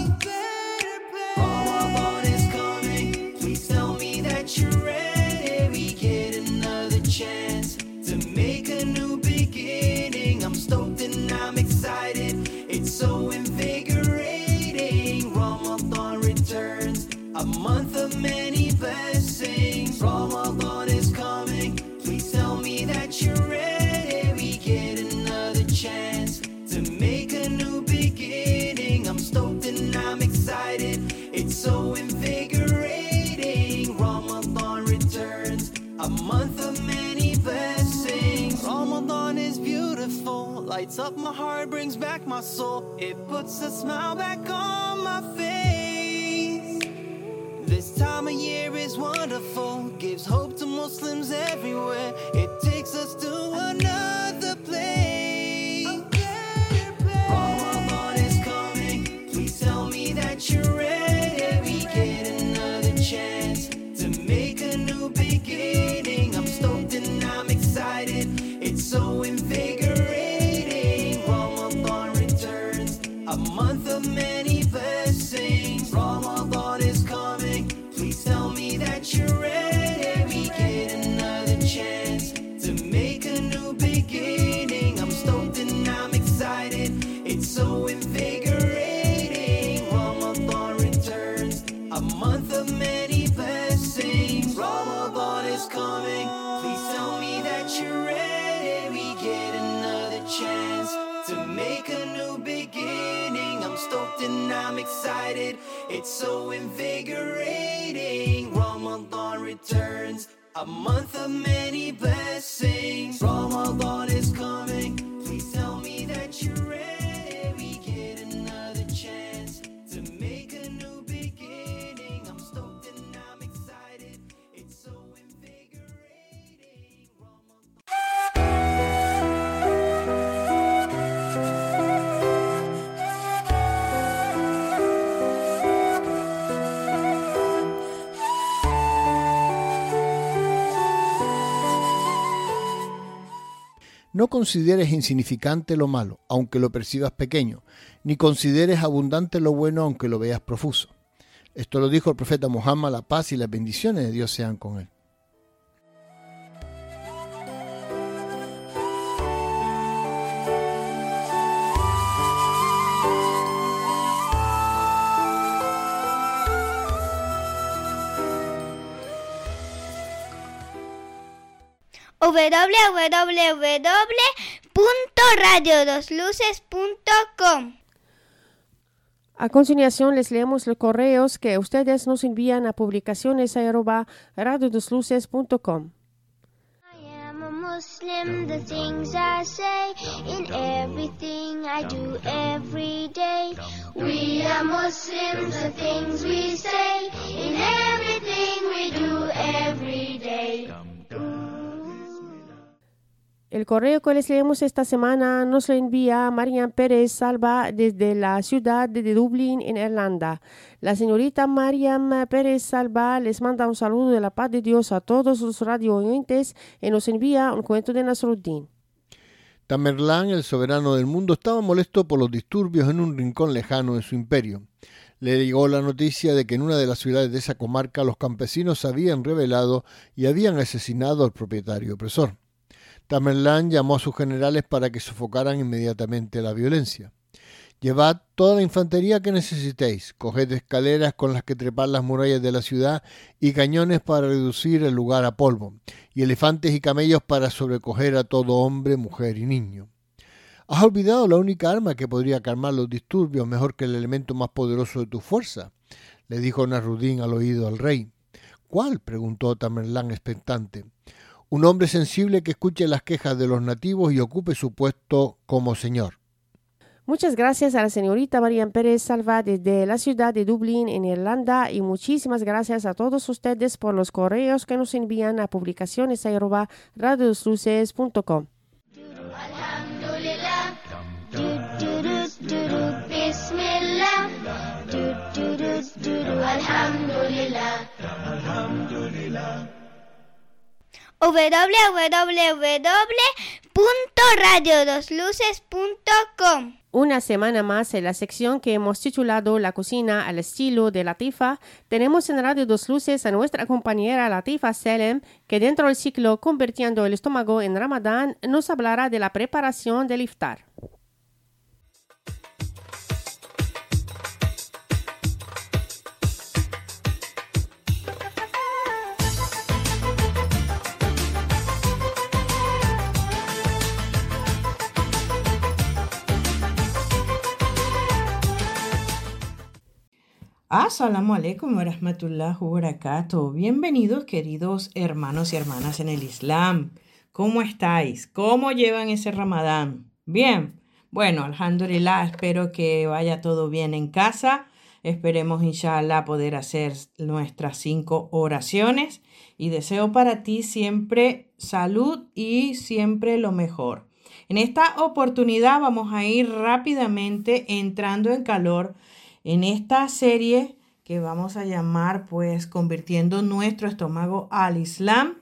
Speaker 2: Ramadan is coming, please tell me that you're ready. We get another chance to make a new beginning. I'm stoked and I'm excited, it's so invigorating. Ramadan returns, a month of many blessings. Ramadan is coming, please tell me that you're ready. We get another chance to make a new beginning. I'm stoked and I'm excited, it's so invigorating. Ramadan returns, a month of many blessings. Ramadan is beautiful, lights up my heart, brings back my soul. It puts a smile back on my face. This time of year is wonderful, gives hope to Muslims everywhere. It takes us to another place. Ramadan is coming, please tell me that you're ready. We get another chance to make a new beginning. I'm stoked and I'm excited, it's so invigorating. Ramadan returns, a month of many blessings. Ramadan is coming, please tell me that you're ready. We get another chance to make a new beginning. I'm stoked and I'm excited, it's so invigorating. Ramadan returns, a month of many blessings. Ramadan is coming, please tell me that you're ready. We get another chance to make a new beginning. I'm stoked and I'm excited, it's so invigorating. Ramadan returns, a month of many blessings. Ramadan is coming, please tell me that you're ready. We get another chance to make a new beginning. I'm stoked and I'm excited, it's so invigorating.
Speaker 3: No consideres insignificante lo malo, aunque lo percibas pequeño, ni consideres abundante lo bueno, aunque lo veas profuso. Esto lo dijo el profeta Muhammad, la paz y las bendiciones de Dios sean con él.
Speaker 7: www.radiodosluces.com.
Speaker 4: A continuación les leemos los correos que ustedes nos envían a publicaciones@radiodosluces.com.
Speaker 7: I am a Muslim, the things I say, in everything I do every day. We are Muslims, the things we say, in everything we do every day.
Speaker 4: El correo que les leemos esta semana nos lo envía Marian Pérez Salva desde la ciudad de Dublín, en Irlanda. La señorita Marian Pérez Salva les manda un saludo de la paz de Dios a todos los radio oyentes y nos envía un cuento de Nasruddin.
Speaker 3: Tamerlán, el soberano del mundo, estaba molesto por los disturbios en un rincón lejano de su imperio. Le llegó la noticia de que en una de las ciudades de esa comarca los campesinos se habían rebelado y habían asesinado al propietario opresor. Tamerlán llamó a sus generales para que sofocaran inmediatamente la violencia. Llevad toda la infantería que necesitéis, coged escaleras con las que trepar las murallas de la ciudad y cañones para reducir el lugar a polvo, y elefantes y camellos para sobrecoger a todo hombre, mujer y niño. ¿Has olvidado la única arma que podría calmar los disturbios mejor que el elemento más poderoso de tu fuerza?, le dijo Nasruddin al oído al rey. ¿Cuál?, preguntó Tamerlán expectante. Un hombre sensible que escuche las quejas de los nativos y ocupe su puesto como señor.
Speaker 4: Muchas gracias a la señorita Marian Pérez Salva desde la ciudad de Dublín, en Irlanda, y muchísimas gracias a todos ustedes por los correos que nos envían a publicaciones@radiodosluces.com.
Speaker 7: Alhamdulillah, Bismillah, Alhamdulillah. www.radiodosluces.com.
Speaker 4: Una semana más en la sección que hemos titulado La cocina al estilo de Latifa, tenemos en Radio Dos Luces a nuestra compañera Latifa Selem, que dentro del ciclo Convirtiendo el estómago en Ramadán nos hablará de la preparación del iftar.
Speaker 8: Assalamu alaikum wa rahmatullahi wa barakatuh. Bienvenidos, queridos hermanos y hermanas en el Islam. ¿Cómo estáis? ¿Cómo llevan ese Ramadán? Bien. Bueno, alhamdulillah, espero que vaya todo bien en casa. Esperemos, inshallah, poder hacer nuestras 5 oraciones. Y deseo para ti siempre salud y siempre lo mejor. En esta oportunidad vamos a ir rápidamente entrando en calor en esta serie que vamos a llamar, pues, Convirtiendo nuestro estómago al Islam,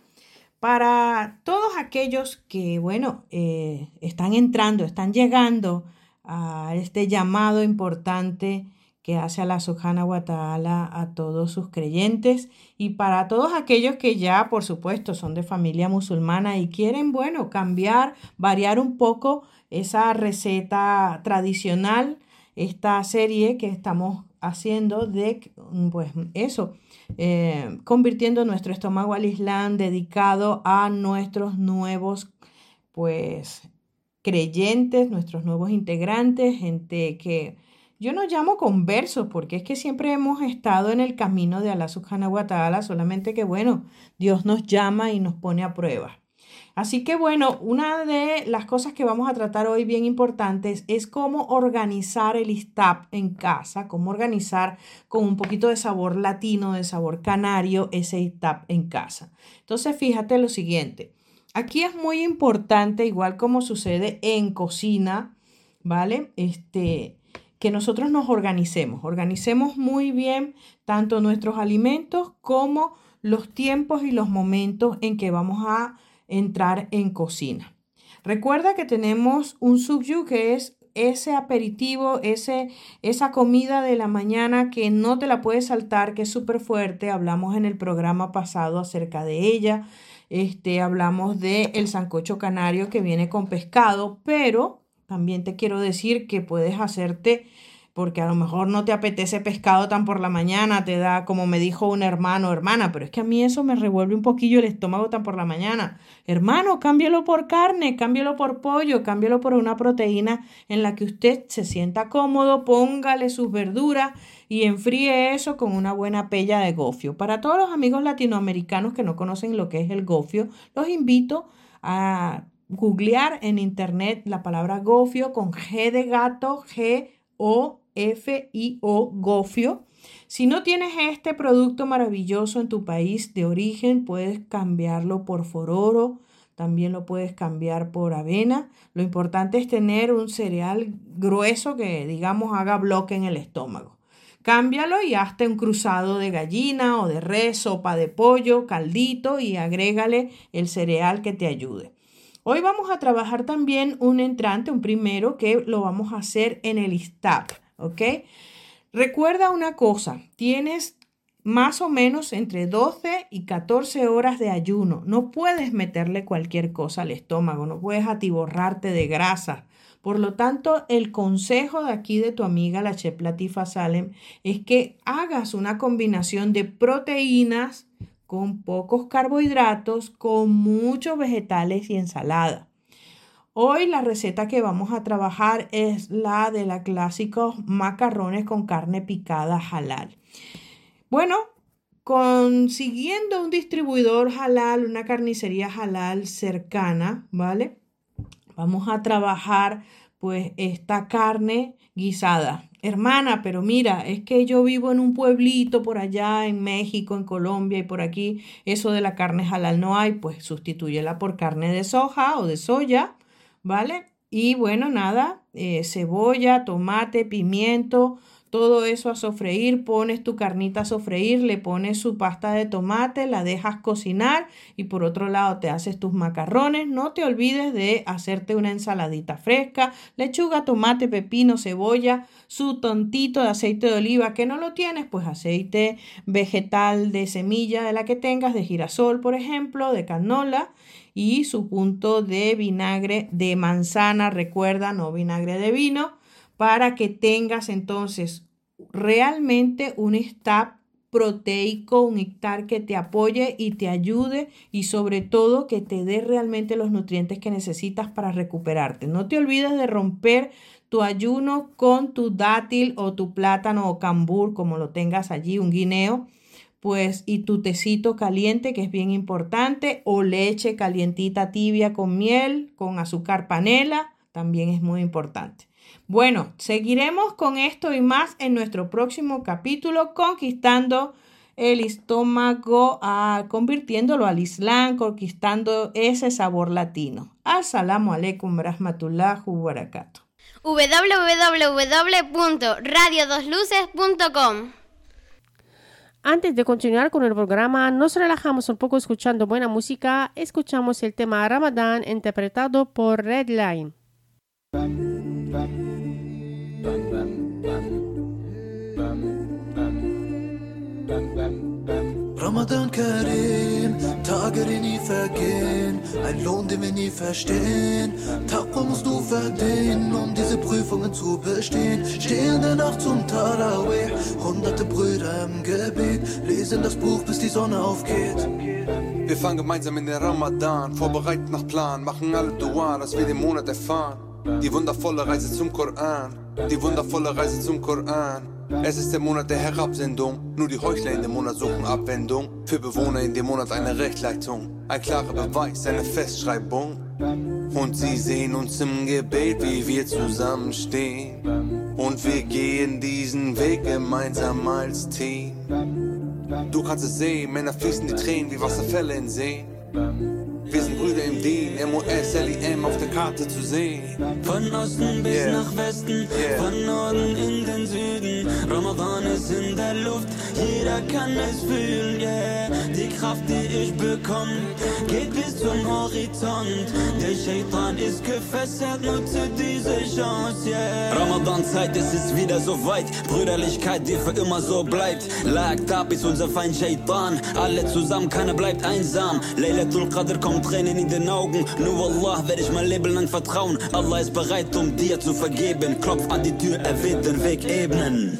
Speaker 8: para todos aquellos que, bueno, están llegando a este llamado importante que hace Allah Subhanahu wa Ta'ala a todos sus creyentes, y para todos aquellos que ya, por supuesto, son de familia musulmana y quieren, bueno, cambiar, variar un poco esa receta tradicional. Esta serie que estamos haciendo de, pues eso, convirtiendo nuestro estómago al Islam, dedicado a nuestros nuevos, pues, creyentes, nuestros nuevos integrantes, gente que yo no llamo conversos, porque es que siempre hemos estado en el camino de Allah Subhanahu wa Ta'ala, solamente que, bueno, Dios nos llama y nos pone a prueba. Así que bueno, una de las cosas que vamos a tratar hoy bien importantes es cómo organizar el iftar en casa, cómo organizar con un poquito de sabor latino, de sabor canario, ese iftar en casa. Entonces, fíjate lo siguiente. Aquí es muy importante, igual como sucede en cocina, ¿vale? Que nosotros nos organicemos muy bien tanto nuestros alimentos como los tiempos y los momentos en que vamos a entrar en cocina. Recuerda que tenemos un subyú, que es ese aperitivo, esa comida de la mañana que no te la puedes saltar, que es súper fuerte. Hablamos en el programa pasado acerca de ella. Hablamos del sancocho canario, que viene con pescado, pero también te quiero decir que puedes hacerte, porque a lo mejor no te apetece pescado tan por la mañana, te da, como me dijo un hermano, hermana, pero es que a mí eso me revuelve un poquillo el estómago tan por la mañana. Hermano, cámbialo por carne, cámbialo por pollo, cámbialo por una proteína en la que usted se sienta cómodo, póngale sus verduras y enfríe eso con una buena pella de gofio. Para todos los amigos latinoamericanos que no conocen lo que es el gofio, los invito a googlear en internet la palabra gofio con G de gato, G-O-F-I-O, gofio. Si no tienes este producto maravilloso en tu país de origen, puedes cambiarlo por fororo, también lo puedes cambiar por avena. Lo importante es tener un cereal grueso que, digamos, haga bloque en el estómago. Cámbialo y hazte un cruzado de gallina o de res, sopa de pollo, caldito y agrégale el cereal que te ayude. Hoy vamos a trabajar también un entrante, un primero, que lo vamos a hacer en el ISTAP, ¿ok? Recuerda una cosa, tienes más o menos entre 12 y 14 horas de ayuno. No puedes meterle cualquier cosa al estómago, no puedes atiborrarte de grasa. Por lo tanto, el consejo de aquí de tu amiga la Chef Latifa Salem es que hagas una combinación de proteínas con pocos carbohidratos, con muchos vegetales y ensalada. Hoy la receta que vamos a trabajar es la de los clásicos macarrones con carne picada halal. Bueno, consiguiendo un distribuidor halal, una carnicería halal cercana, ¿vale? Vamos a trabajar pues esta carne guisada. Hermana, pero mira, es que yo vivo en un pueblito por allá en México, en Colombia y por aquí eso de la carne halal no hay, pues sustitúyela por carne de soja o de soya, ¿vale? Y bueno, nada, cebolla, tomate, pimiento, todo eso a sofreír, pones tu carnita a sofreír, le pones su pasta de tomate, la dejas cocinar y por otro lado te haces tus macarrones. No te olvides de hacerte una ensaladita fresca, lechuga, tomate, pepino, cebolla, su tontito de aceite de oliva. ¿Que no lo tienes? Pues aceite vegetal de semilla de la que tengas, de girasol por ejemplo, de canola y su punto de vinagre de manzana, recuerda, no vinagre de vino, para que tengas entonces realmente un stack proteico, un ICTAR que te apoye y te ayude y sobre todo que te dé realmente los nutrientes que necesitas para recuperarte. No te olvides de romper tu ayuno con tu dátil o tu plátano o cambur, como lo tengas allí, un guineo, pues y tu tecito caliente, que es bien importante, o leche calientita tibia con miel, con azúcar panela, también es muy importante. Bueno, seguiremos con esto y más en nuestro próximo capítulo, conquistando el estómago, convirtiéndolo al Islam, conquistando ese sabor latino. As-salamu alaikum rahmatullahi wa barakatuh.
Speaker 9: www.radiodosluces.com.
Speaker 4: Antes de continuar con el programa, nos relajamos un poco escuchando buena música. Escuchamos el tema Ramadán interpretado por Redline.
Speaker 10: Ramadan Karim, Tage, die nie vergehen, ein Lohn, den wir nie verstehen. Taqwa musst du verdienen, um diese Prüfungen zu bestehen. Steh in der Nacht zum Tarawih, hunderte Brüder im Gebet, lesen das Buch, bis die Sonne aufgeht.
Speaker 11: Wir fahren gemeinsam in den Ramadan, vorbereitet nach Plan, machen alle Dua, dass wir den Monat erfahren. Die wundervolle Reise zum Koran, die wundervolle Reise zum Koran. Es ist der Monat der Herabsendung, nur die Heuchler in dem Monat suchen Abwendung. Für Bewohner in dem Monat eine Rechtleitung, ein klarer Beweis, eine Festschreibung. Und sie sehen uns im Gebet, wie wir zusammenstehen. Und wir gehen diesen Weg gemeinsam als Team. Du kannst es sehen, Männer fließen die Tränen wie Wasserfälle in Seen. Wir sind Brüder im Dien, MOS, LIM auf der Karte zu sehen.
Speaker 2: Von Osten bis nach Westen, von Norden in den Süden. Ramadan ist in der Luft, jeder kann es fühlen, yeah. Die Kraft, die ich bekomme, geht bis zum Horizont. Der Shaitan ist gefesselt, nutze diese Chance, yeah.
Speaker 12: Ramadan-Zeit, es ist wieder so weit. Brüderlichkeit, die für immer so bleibt. Lagtab ist unser Feind Shaitan. Alle zusammen, keiner bleibt einsam. Laylatul Qadr kommt Tränen in den Augen. Nur Allah werde ich mein Leben lang vertrauen. Allah ist bereit, um dir zu vergeben. Klopf an die Tür, er wird den Weg ebnen.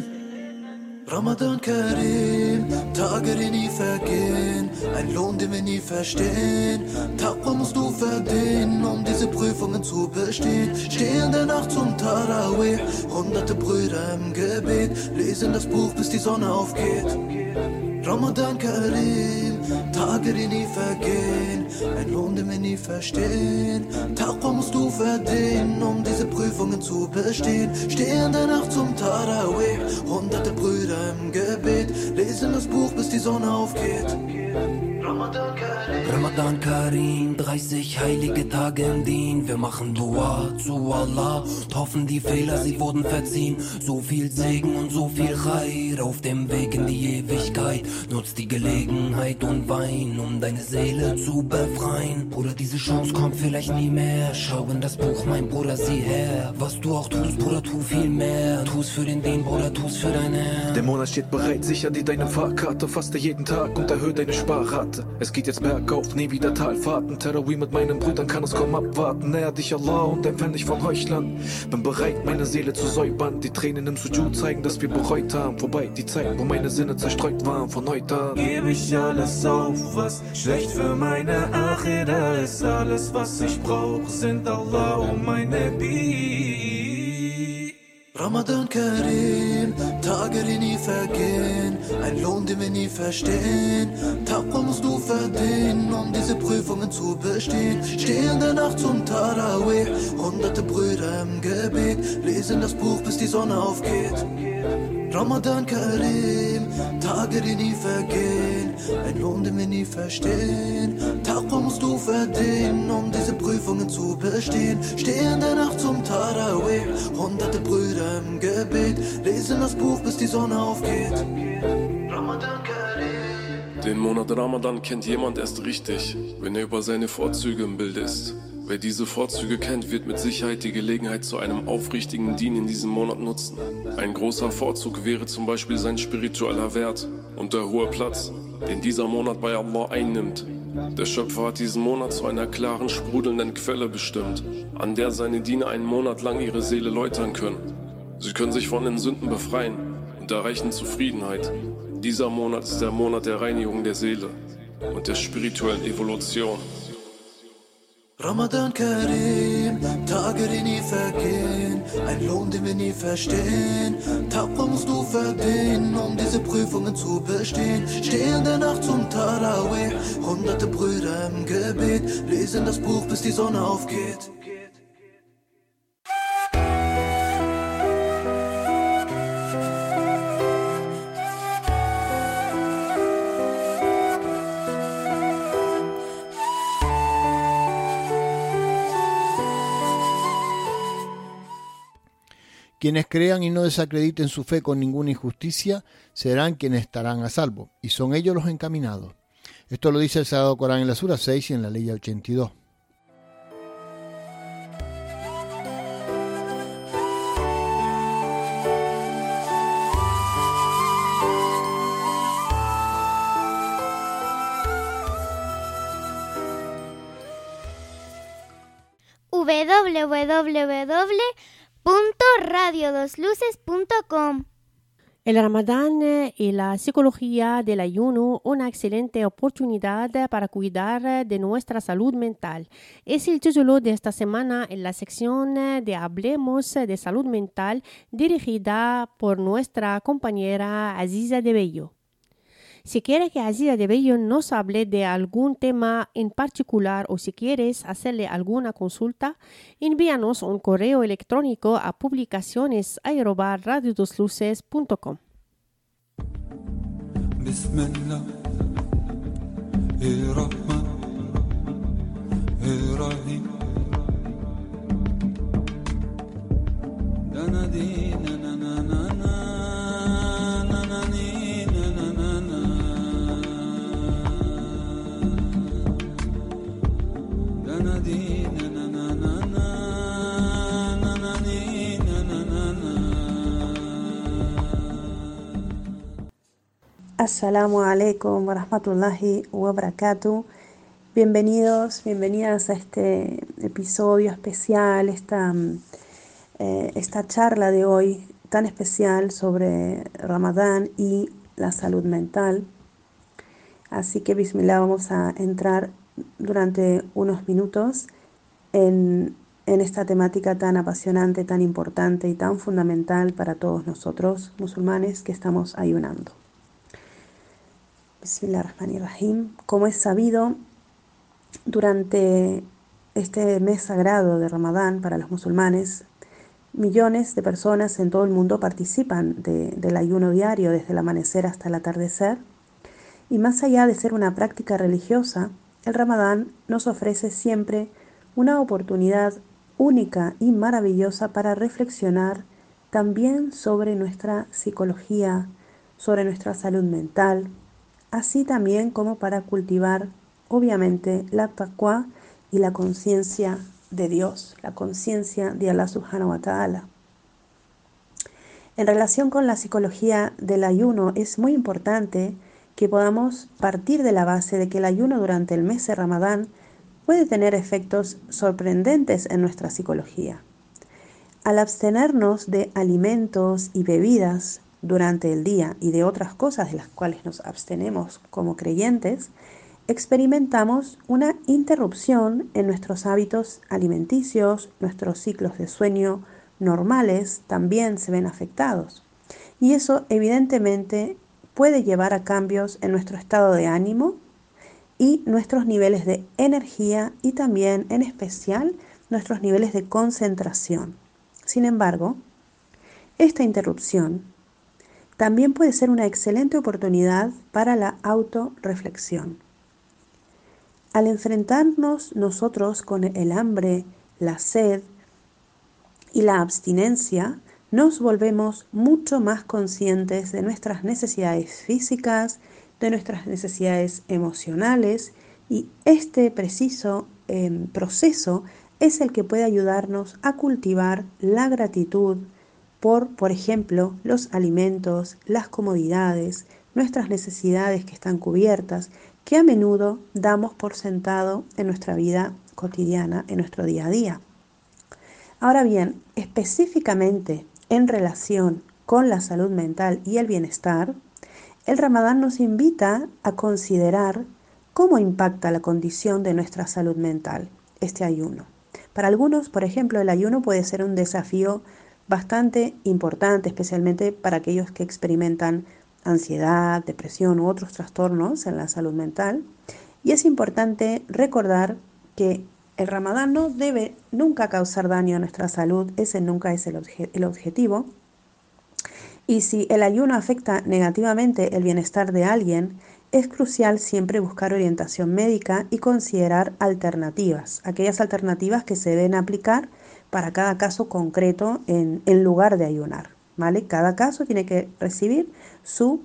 Speaker 10: Ramadan Karim, Tage, die nie vergehen, ein Lohn, den wir nie verstehen. Taqwa musst du verdienen, um diese Prüfungen zu bestehen. Steh in der Nacht zum Tarawih, hunderte Brüder im Gebet, lesen das Buch, bis die Sonne aufgeht. Ramadan Karim, Tage, die nie vergehen, ein Lohn, den wir nie verstehen. Taqwa musst du verdienen, um diese Prüfungen zu bestehen. Steh in der Nacht zum Tarawih, hunderte Brüder im Gebet, lesen das Buch, bis die Sonne aufgeht. Ramadan Karim, 30 heilige Tage im Dien. Wir machen Dua zu Allah, hoffen die Fehler, sie wurden verziehen. So viel Segen und so viel Khair auf dem Weg in die Ewigkeit. Nutz die Gelegenheit und wein, um deine Seele zu befreien. Bruder, diese Chance kommt vielleicht nie mehr. Schau in das Buch, mein Bruder, sieh her. Was du auch tust, Bruder, tu viel mehr. Tu's für den Dien, Bruder, tu's für dein Herr.
Speaker 9: Der Monat steht bereit, sicher dir deine Fahrkarte. Faste jeden Tag und erhöhe deine Sparrate. Es geht jetzt bergauf, nie wieder Talfahrten. Tarawih mit meinen Brüdern kann es kaum abwarten. Näher dich Allah und entferne dich von Heuchlern. Bin bereit, meine Seele zu säubern. Die Tränen im Sujud zeigen, dass wir bereut haben. Vorbei die Zeit, wo meine Sinne zerstreut waren. Von heute an
Speaker 2: gebe ich alles auf, was schlecht für meine Akhira ist. Alles, was ich brauch, sind Allah und mein Nabi.
Speaker 10: Ramadan Karim, Tage, die nie vergehen, ein Lohn, den wir nie verstehen. Taqwa musst du verdienen, um diese Prüfungen zu bestehen. Steh in der Nacht zum Tarawih, hunderte Brüder im Gebet, lesen das Buch, bis die Sonne aufgeht. Ramadan Karim, Tage, die nie vergehen, ein Lohn, den wir nie verstehen. Taqwa musst du verdienen, um diese Prüfungen zu bestehen. Steh in der Nacht zum Tarawih, hunderte Brüder im Gebet, lesen das Buch, bis die Sonne aufgeht. Ramadan Karim.
Speaker 13: Den Monat Ramadan kennt jemand erst richtig, wenn er über seine Vorzüge im Bild ist. Wer diese Vorzüge kennt, wird mit Sicherheit die Gelegenheit zu einem aufrichtigen Dien in diesem Monat nutzen. Ein großer Vorzug wäre zum Beispiel sein spiritueller Wert und der hohe Platz, den dieser Monat bei Allah einnimmt. Der Schöpfer hat diesen Monat zu einer klaren, sprudelnden Quelle bestimmt, an der seine Diener einen Monat lang ihre Seele läutern können. Sie können sich von den Sünden befreien und erreichen Zufriedenheit. Dieser Monat ist der Monat der Reinigung der Seele und der spirituellen Evolution.
Speaker 10: Ramadan Karim, Tage, die nie vergehen, ein Lohn, den wir nie verstehen. Taqwa musst du verdienen, um diese Prüfungen zu bestehen. Steh in der Nacht zum Tarawih, hunderte Brüder im Gebet, lesen das Buch, bis die Sonne aufgeht.
Speaker 3: Quienes crean y no desacrediten su fe con ninguna injusticia serán quienes estarán a salvo, y son ellos los encaminados. Esto lo dice el Sagrado Corán en la Sura 6 y en la Ley 82.
Speaker 14: www.radiodosluces.com.
Speaker 4: El Ramadán y la psicología del ayuno, una excelente oportunidad para cuidar de nuestra salud mental. Es el título de esta semana en la sección de Hablemos de Salud Mental, dirigida por nuestra compañera Aziza de Bello. Si quieres que Aziza de Bello nos hable de algún tema en particular o si quieres hacerle alguna consulta, envíanos un correo electrónico a publicaciones@radiodosluces.com.
Speaker 2: Bismillahirrahmanirrahim.
Speaker 15: Assalamu alaikum wa rahmatullahi wa barakatuh. Bienvenidos, bienvenidas a este episodio especial, esta charla de hoy tan especial sobre Ramadán y la salud mental. Así que bismillah, vamos a entrar durante unos minutos en esta temática tan apasionante, tan importante y tan fundamental para todos nosotros musulmanes que estamos ayunando. Bismillahirrahmanirrahim. Como es sabido, durante este mes sagrado de Ramadán para los musulmanes, millones de personas en todo el mundo participan del ayuno diario desde el amanecer hasta el atardecer, Y más allá de ser una práctica religiosa, el Ramadán nos ofrece siempre una oportunidad única y maravillosa para reflexionar también sobre nuestra psicología, sobre nuestra salud mental, así también como para cultivar, obviamente, la taqwa y la conciencia de Dios, la conciencia de Allah subhanahu wa ta'ala. En relación con la psicología del ayuno, es muy importante que podamos partir de la base de que el ayuno durante el mes de Ramadán puede tener efectos sorprendentes en nuestra psicología. Al abstenernos de alimentos y bebidas durante el día y de otras cosas de las cuales nos abstenemos como creyentes, experimentamos una interrupción en nuestros hábitos alimenticios, nuestros ciclos de sueño normales también se ven afectados. Y eso evidentemente puede llevar a cambios en nuestro estado de ánimo y nuestros niveles de energía y también, en especial, nuestros niveles de concentración. Sin embargo, esta interrupción también puede ser una excelente oportunidad para la autorreflexión. Al enfrentarnos nosotros con el hambre, la sed y la abstinencia, nos volvemos mucho más conscientes de nuestras necesidades físicas, de nuestras necesidades emocionales, y este preciso proceso es el que puede ayudarnos a cultivar la gratitud por ejemplo, los alimentos, las comodidades, nuestras necesidades que están cubiertas, que a menudo damos por sentado en nuestra vida cotidiana, en nuestro día a día. Ahora bien, específicamente en relación con la salud mental y el bienestar, el Ramadán nos invita a considerar cómo impacta la condición de nuestra salud mental este ayuno. Para algunos, por ejemplo, el ayuno puede ser un desafío bastante importante, especialmente para aquellos que experimentan ansiedad, depresión u otros trastornos en la salud mental. Y es importante recordar que el Ramadán no debe nunca causar daño a nuestra salud, ese nunca es el objetivo. Y si el ayuno afecta negativamente el bienestar de alguien, es crucial siempre buscar orientación médica y considerar alternativas, aquellas alternativas que se deben aplicar para cada caso concreto en lugar de ayunar, ¿vale? Cada caso tiene que recibir su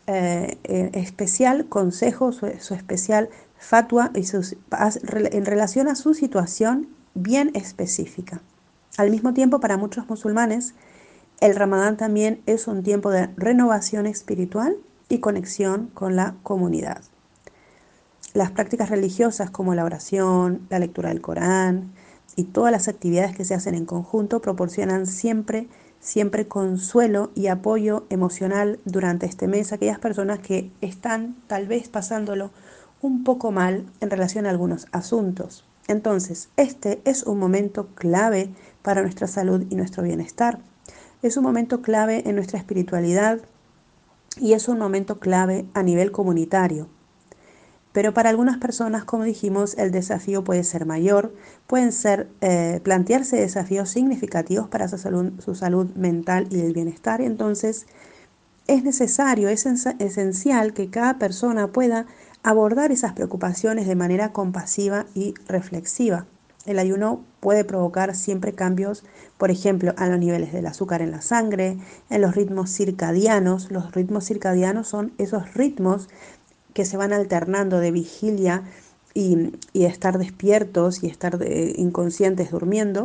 Speaker 15: especial consejo, su especial fatwa en relación a su situación bien específica. Al mismo tiempo, para muchos musulmanes, el Ramadán también es un tiempo de renovación espiritual y conexión con la comunidad. Las prácticas religiosas como la oración, la lectura del Corán y todas las actividades que se hacen en conjunto proporcionan siempre consuelo y apoyo emocional durante este mes a aquellas personas que están tal vez pasándolo un poco mal en relación a algunos asuntos. Entonces, este es un momento clave para nuestra salud y nuestro bienestar. Es un momento clave en nuestra espiritualidad y es un momento clave a nivel comunitario. Pero para algunas personas, como dijimos, el desafío puede ser mayor, pueden ser plantearse desafíos significativos para su salud mental y el bienestar. Entonces, es necesario, es esencial que cada persona pueda abordar esas preocupaciones de manera compasiva y reflexiva. El ayuno puede provocar siempre cambios, por ejemplo, a los niveles del azúcar en la sangre, en los ritmos circadianos. Los ritmos circadianos son esos ritmos que se van alternando de vigilia y estar despiertos y estar inconscientes durmiendo.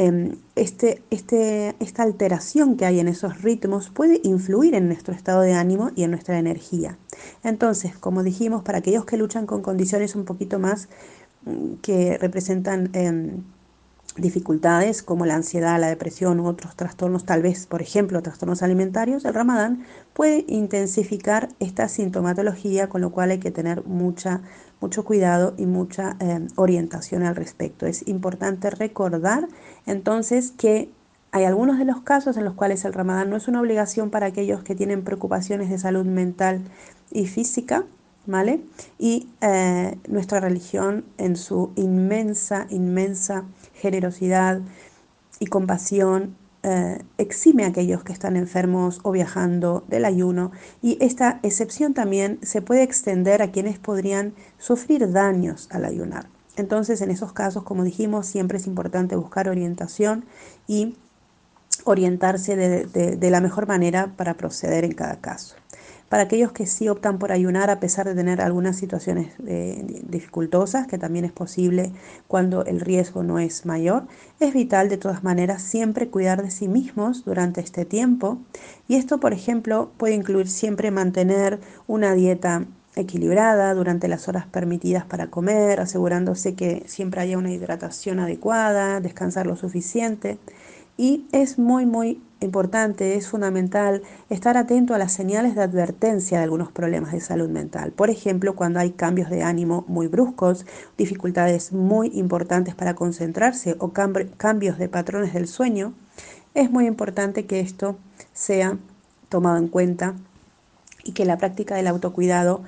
Speaker 15: Esta alteración que hay en esos ritmos puede influir en nuestro estado de ánimo y en nuestra energía. Entonces, como dijimos, para aquellos que luchan con condiciones un poquito más que representan dificultades como la ansiedad, la depresión u otros trastornos, tal vez, por ejemplo, trastornos alimentarios, el Ramadán puede intensificar esta sintomatología, con lo cual hay que tener mucho cuidado y mucha orientación al respecto. Es importante recordar entonces que hay algunos de los casos en los cuales el Ramadán no es una obligación para aquellos que tienen preocupaciones de salud mental y física, ¿vale? Y nuestra religión, en su inmensa generosidad y compasión, exime a aquellos que están enfermos o viajando del ayuno, y esta excepción también se puede extender a quienes podrían sufrir daños al ayunar. Entonces, en esos casos, como dijimos, siempre es importante buscar orientación y orientarse de la mejor manera para proceder en cada caso. Para aquellos que sí optan por ayunar a pesar de tener algunas situaciones dificultosas, que también es posible cuando el riesgo no es mayor, es vital de todas maneras siempre cuidar de sí mismos durante este tiempo, y esto, por ejemplo, puede incluir siempre mantener una dieta equilibrada durante las horas permitidas para comer, asegurándose que siempre haya una hidratación adecuada, descansar lo suficiente. Y es muy importante, es fundamental estar atento a las señales de advertencia de algunos problemas de salud mental. Por ejemplo, cuando hay cambios de ánimo muy bruscos, dificultades muy importantes para concentrarse o cambios de patrones del sueño, es muy importante que esto sea tomado en cuenta y que la práctica del autocuidado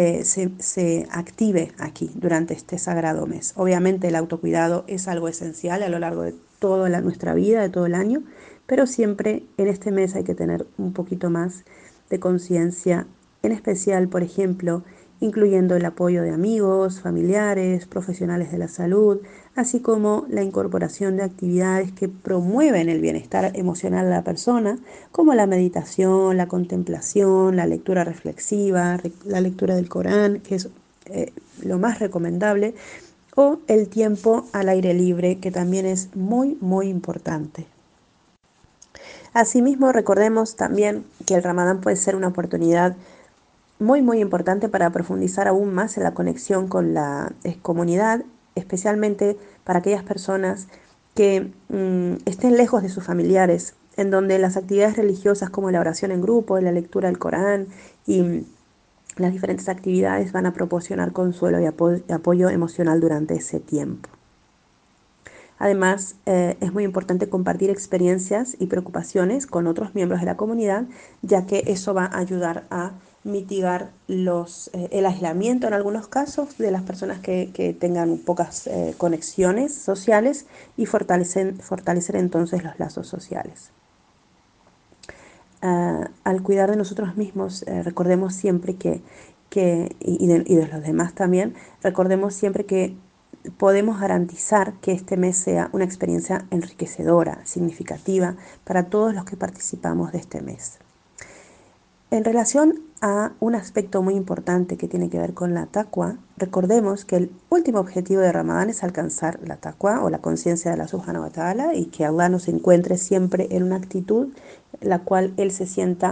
Speaker 15: se active aquí durante este sagrado mes. Obviamente el autocuidado es algo esencial a lo largo de toda nuestra vida, de todo el año, pero siempre en este mes hay que tener un poquito más de conciencia, en especial, por ejemplo, incluyendo el apoyo de amigos, familiares, profesionales de la salud, así como la incorporación de actividades que promueven el bienestar emocional de la persona, como la meditación, la contemplación, la lectura reflexiva, la lectura del Corán, que es lo más recomendable, o el tiempo al aire libre, que también es muy importante. Asimismo, recordemos también que el Ramadán puede ser una oportunidad muy importante para profundizar aún más en la conexión con la comunidad, especialmente para aquellas personas que estén lejos de sus familiares, en donde las actividades religiosas como la oración en grupo, la lectura del Corán y las diferentes actividades van a proporcionar consuelo y apoyo emocional durante ese tiempo. Además, es muy importante compartir experiencias y preocupaciones con otros miembros de la comunidad, ya que eso va a ayudar a mitigar el aislamiento en algunos casos de las personas que tengan pocas conexiones sociales y fortalecer entonces los lazos sociales. Al cuidar de nosotros mismos, recordemos siempre y de los demás también, recordemos siempre que podemos garantizar que este mes sea una experiencia enriquecedora, significativa para todos los que participamos de este mes. En relación a un aspecto muy importante que tiene que ver con la taqwa, recordemos que el último objetivo de Ramadán es alcanzar la taqwa o la conciencia de Allah subhanahu wa ta'ala, y que Allah nos encuentre siempre en una actitud en la cual Él se sienta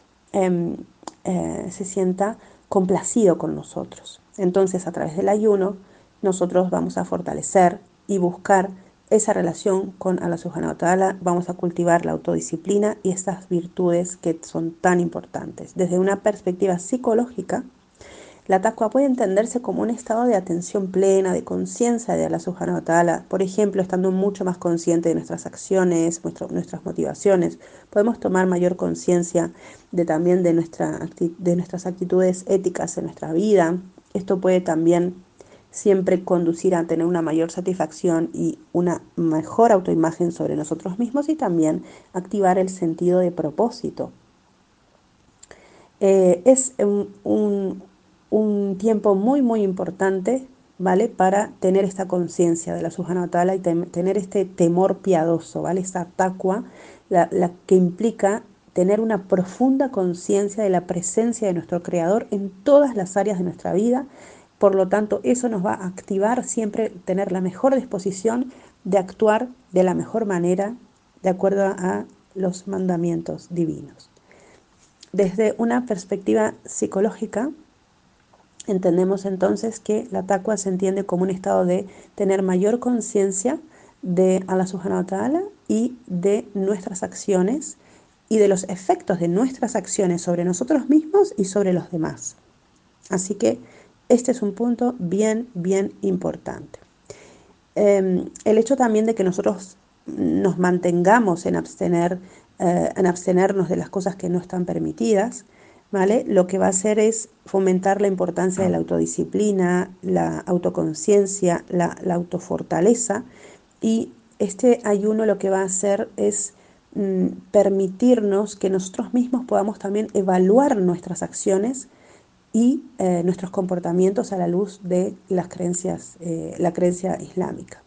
Speaker 15: complacido con nosotros. Entonces, a través del ayuno, nosotros vamos a fortalecer y buscar esa relación con Allah subhanahu wa ta'ala, vamos a cultivar la autodisciplina y estas virtudes que son tan importantes. Desde una perspectiva psicológica, la taqwa puede entenderse como un estado de atención plena, de conciencia de Allah subhanahu wa ta'ala. Por ejemplo, estando mucho más consciente de nuestras acciones, nuestras motivaciones, podemos tomar mayor conciencia también de nuestras actitudes éticas en nuestra vida. Esto puede también siempre conducir a tener una mayor satisfacción y una mejor autoimagen sobre nosotros mismos, y también activar el sentido de propósito. Es un tiempo muy importante, ¿vale?, para tener esta conciencia de la subhanahu wa ta'ala y tener este temor piadoso, ¿vale?, esta taqwa, la que implica tener una profunda conciencia de la presencia de nuestro Creador en todas las áreas de nuestra vida. Por lo tanto, eso nos va a activar siempre tener la mejor disposición de actuar de la mejor manera de acuerdo a los mandamientos divinos. Desde una perspectiva psicológica, entendemos entonces que la taqwa se entiende como un estado de tener mayor conciencia de Allah subhanahu wa ta'ala y de nuestras acciones y de los efectos de nuestras acciones sobre nosotros mismos y sobre los demás. Así que este es un punto bien importante. El hecho también de que nosotros nos mantengamos en abstenernos de las cosas que no están permitidas, ¿vale?, lo que va a hacer es fomentar la importancia de la autodisciplina, la autoconciencia, la autofortaleza, y este ayuno lo que va a hacer es permitirnos que nosotros mismos podamos también evaluar nuestras acciones y nuestros comportamientos a la luz de las creencias, la creencia islámica.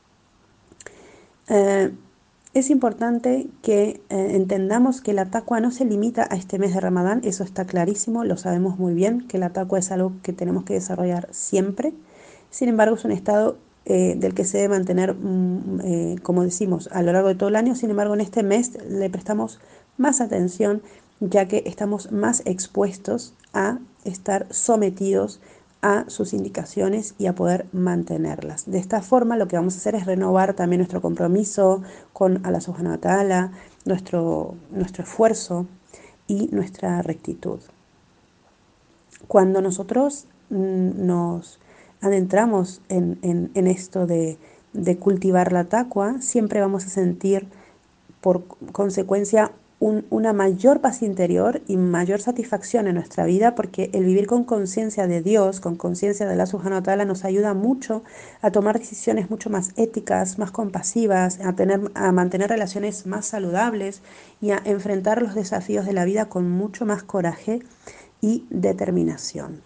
Speaker 15: Es importante que entendamos que la taqwa no se limita a este mes de Ramadán, eso está clarísimo, lo sabemos muy bien, que la taqwa es algo que tenemos que desarrollar siempre. Sin embargo, es un estado del que se debe mantener, como decimos, a lo largo de todo el año. Sin embargo, en este mes le prestamos más atención, ya que estamos más expuestos a estar sometidos a sus indicaciones y a poder mantenerlas. De esta forma, lo que vamos a hacer es renovar también nuestro compromiso con Allah Subhanahu wa Ta'ala, nuestro esfuerzo y nuestra rectitud. Cuando nosotros nos adentramos en esto de cultivar la taqwa, siempre vamos a sentir por consecuencia una mayor paz interior y mayor satisfacción en nuestra vida, porque el vivir con conciencia de Dios, con conciencia de Allah Subhanahu wa Ta'ala, nos ayuda mucho a tomar decisiones mucho más éticas, más compasivas, a mantener relaciones más saludables y a enfrentar los desafíos de la vida con mucho más coraje y determinación.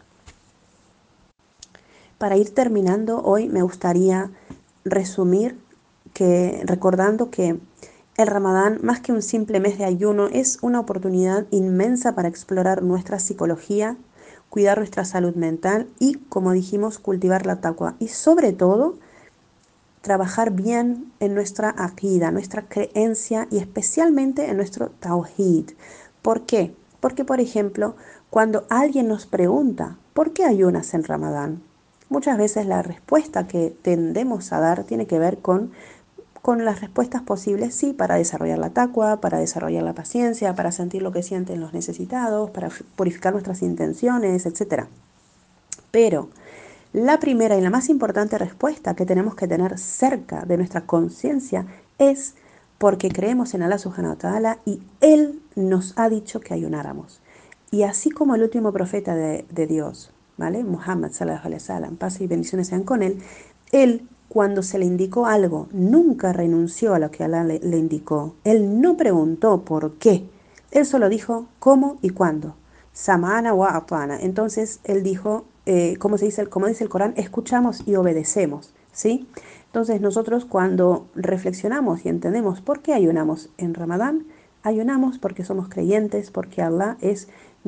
Speaker 15: Para ir terminando, hoy me gustaría resumir recordando que el Ramadán, más que un simple mes de ayuno, es una oportunidad inmensa para explorar nuestra psicología, cuidar nuestra salud mental y, como dijimos, cultivar la taqwa. Y sobre todo, trabajar bien en nuestra aqida, nuestra creencia y especialmente en nuestro tawhid. ¿Por qué? Porque, por ejemplo, cuando alguien nos pregunta, ¿por qué ayunas en Ramadán? Muchas veces la respuesta que tendemos a dar tiene que ver con las respuestas posibles, sí, para desarrollar la taqwa, para desarrollar la paciencia, para sentir lo que sienten los necesitados, para purificar nuestras intenciones, etc. Pero la primera y la más importante respuesta que tenemos que tener cerca de nuestra conciencia es porque creemos en Allah Subhanahu wa Ta'ala y Él nos ha dicho que ayunáramos. Y así como el último profeta de Dios, ¿vale? Muhammad sallallahu alaihi wasallam, paz y bendiciones sean con él, cuando se le indicó algo, nunca renunció a lo que Allah le indicó. Él no preguntó por qué. Él solo dijo cómo y cuándo. Sama'ana wa ata'ana. Entonces él dijo, como dice el Corán, escuchamos y obedecemos, ¿sí? Entonces nosotros cuando reflexionamos y entendemos por qué ayunamos en Ramadán, ayunamos porque somos creyentes, porque Allah es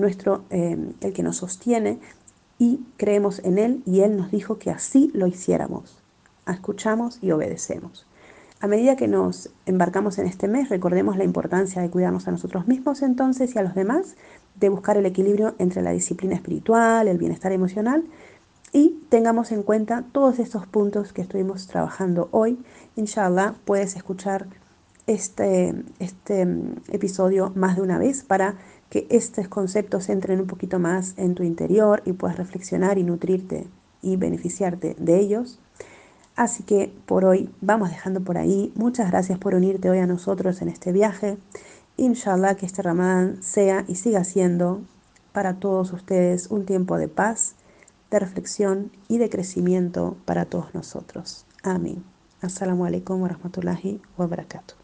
Speaker 15: el que nos sostiene y creemos en Él y Él nos dijo que así lo hiciéramos. Escuchamos y obedecemos. A medida que nos embarcamos en este mes, recordemos la importancia de cuidarnos a nosotros mismos entonces y a los demás, de buscar el equilibrio entre la disciplina espiritual, el bienestar emocional y tengamos en cuenta todos estos puntos que estuvimos trabajando hoy. Inshallah, puedes escuchar este episodio más de una vez para que estos conceptos entren un poquito más en tu interior y puedas reflexionar y nutrirte y beneficiarte de ellos. Así que por hoy vamos dejando por ahí. Muchas gracias por unirte hoy a nosotros en este viaje. Inshallah que este Ramadán sea y siga siendo para todos ustedes un tiempo de paz, de reflexión y de crecimiento para todos nosotros. Amén. Assalamu alaikum wa rahmatullahi wa barakatuh.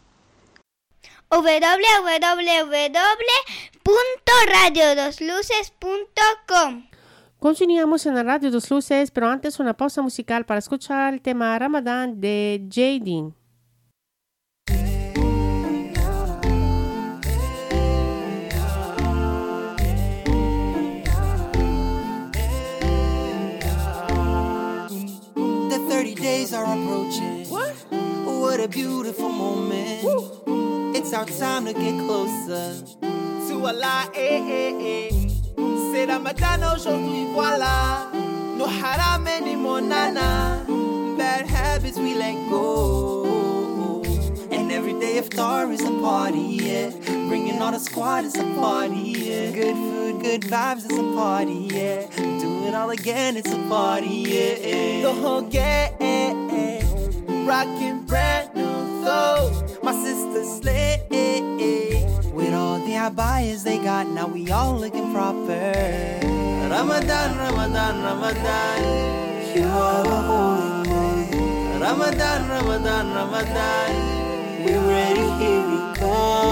Speaker 14: www.radio2luces.com.
Speaker 4: Continuamos en la Radio Dos Luces, pero antes una pausa musical para escuchar el tema Ramadán de Jadin.
Speaker 16: The 30 days are approaching. What a beautiful moment. It's our time to get closer to Allah. C'est Ramadan aujourd'hui, voilà. No haram anymore, nana. Bad habits we let go. And every day iftar is a party, yeah. Bringing all the squad is a party, yeah. Good food, good vibes is a party, yeah. Do it all again, it's a party, yeah. The whole gang, rocking brand new clothes. My sister's slay. With all the abayas they got, now we all looking proper. Ramadan, Ramadan, Ramadan, you are the holy man. Ramadan, Ramadan, Ramadan, we're ready, here we go.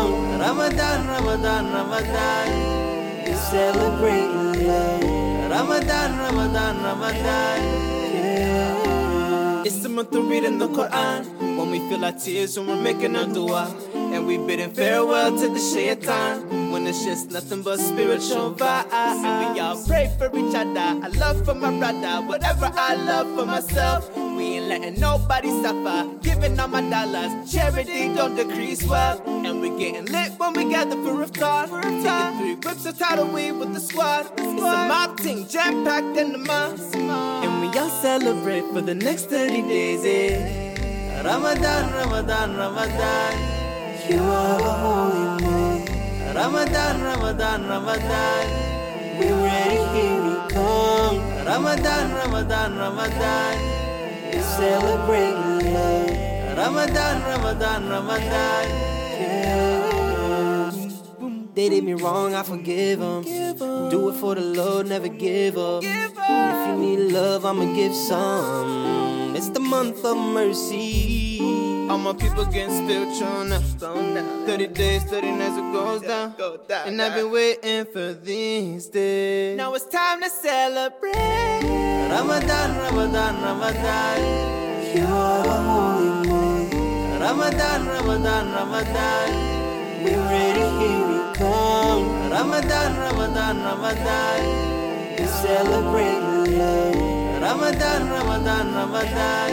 Speaker 16: Ramadan, Ramadan, Ramadan. We celebrate love. Ramadan, Ramadan, Ramadan. Yeah. It's the month of reading the Quran. When we feel our tears when we're making our dua. And we bidding farewell to the shaitan. When it's just nothing but spiritual vibes. And we all pray for each other. I love for my brother. Whatever I love for myself. We ain't letting nobody suffer. Giving all my dollars. Charity don't decrease wealth. And we getting lit when we gather for iftar. Taking 3 whips of tidal weed with the squad. It's a mob team jam-packed in the month. And we all celebrate for the next 30 days. Ramadan, Ramadan, Ramadan. You are a holy man. Ramadan, Ramadan, Ramadan. We're ready, here we come. Ramadan, Ramadan, Ramadan. We celebrate love. Ramadan, Ramadan, Ramadan. Yeah. They did me wrong, I forgive them. Do it for the Lord, never give up. If you need love, I'ma give some. It's the month of mercy. All my people getting spiritual now. 30 days, 30 nights, it goes down. And I've been waiting for these days. Now it's time to celebrate. Ramadan, Ramadan, Ramadan. You are a holy man. Ramadan, Ramadan, Ramadan. We're ready, here we come. Ramadan, Ramadan, Ramadan. We celebrate love. Ramadan, Ramadan, Ramadan.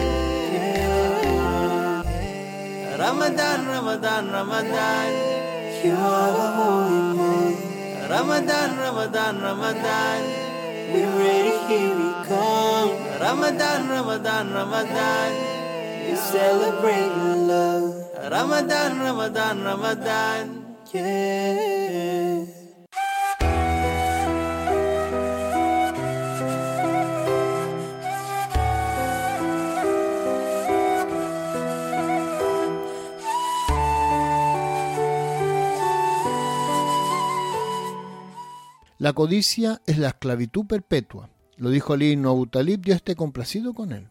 Speaker 16: Ramadan, Ramadan, Ramadan. You are a holy man. Ramadan, Ramadan, Ramadan. We're ready, here we come. Ramadan, Ramadan, Ramadan. We celebrate love. Ramadan, Ramadan, Ramadan. Yeah.
Speaker 3: La codicia es la esclavitud perpetua. Lo dijo Ali ibn Abu Talib, Dios esté complacido con él.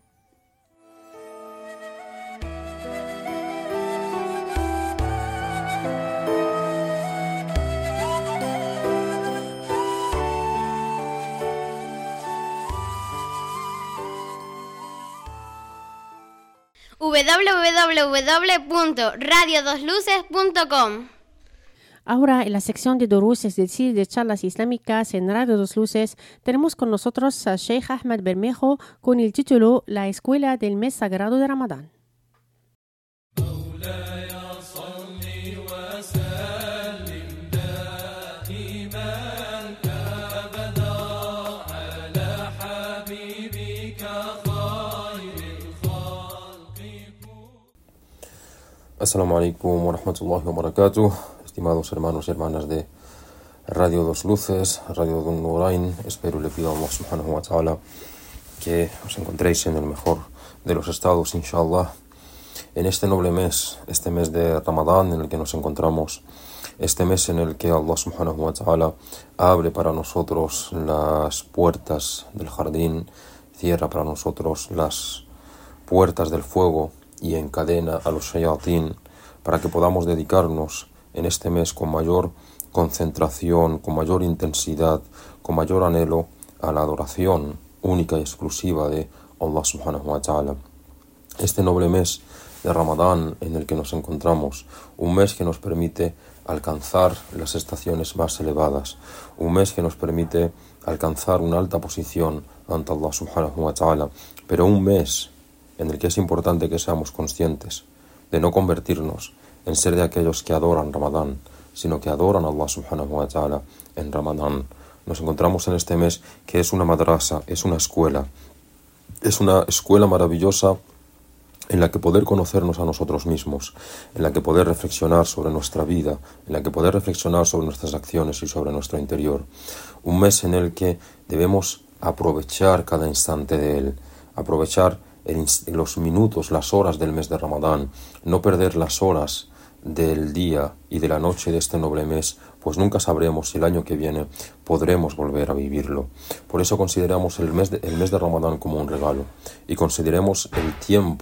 Speaker 14: www.radio2luces.com.
Speaker 4: Ahora, en la sección de Durús, es decir, de charlas islámicas en Radio Dos Luces, tenemos con nosotros a Sheikh Ahmed Bermejo con el título La Escuela del Mes Sagrado de Ramadán.
Speaker 17: Assalamu alaikum wa rahmatullahi wa barakatuh. Estimados hermanos y hermanas de Radio Dos Luces, Radio Don Nurain, espero y le pido a Allah subhanahu wa ta'ala que os encontréis en el mejor de los estados, inshallah, en este noble mes, este mes de Ramadán en el que nos encontramos, este mes en el que Allah subhanahu wa ta'ala abre para nosotros las puertas del jardín, cierra para nosotros las puertas del fuego y encadena a los shayatín para que podamos dedicarnos en este mes con mayor concentración, con mayor intensidad, con mayor anhelo a la adoración única y exclusiva de Allah subhanahu wa ta'ala. Este noble mes de Ramadán en el que nos encontramos, un mes que nos permite alcanzar las estaciones más elevadas, un mes que nos permite alcanzar una alta posición ante Allah subhanahu wa ta'ala, pero un mes en el que es importante que seamos conscientes de no convertirnos en ser de aquellos que adoran Ramadán, sino que adoran a Allah subhanahu wa ta'ala en Ramadán. Nos encontramos en este mes que es una madrasa, es una escuela maravillosa en la que poder conocernos a nosotros mismos, en la que poder reflexionar sobre nuestra vida, en la que poder reflexionar sobre nuestras acciones y sobre nuestro interior. Un mes en el que debemos aprovechar cada instante de él, aprovechar los minutos, las horas del mes de Ramadán, no perder las horas del día y de la noche de este noble mes, pues nunca sabremos si el año que viene podremos volver a vivirlo. Por eso consideramos el mes de Ramadán como un regalo y consideremos el tiempo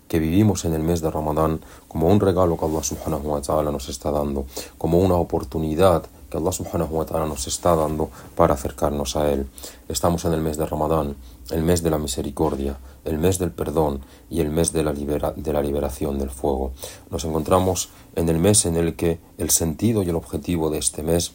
Speaker 17: que vivimos en el mes de Ramadán como un regalo que Allah subhanahu wa ta'ala nos está dando, como una oportunidad que Allah subhanahu wa ta'ala nos está dando para acercarnos a Él. Estamos en el mes de Ramadán, el mes de la misericordia, el mes del perdón y el mes de la liberación del fuego. Nos encontramos en el mes en el que el sentido y el objetivo de este mes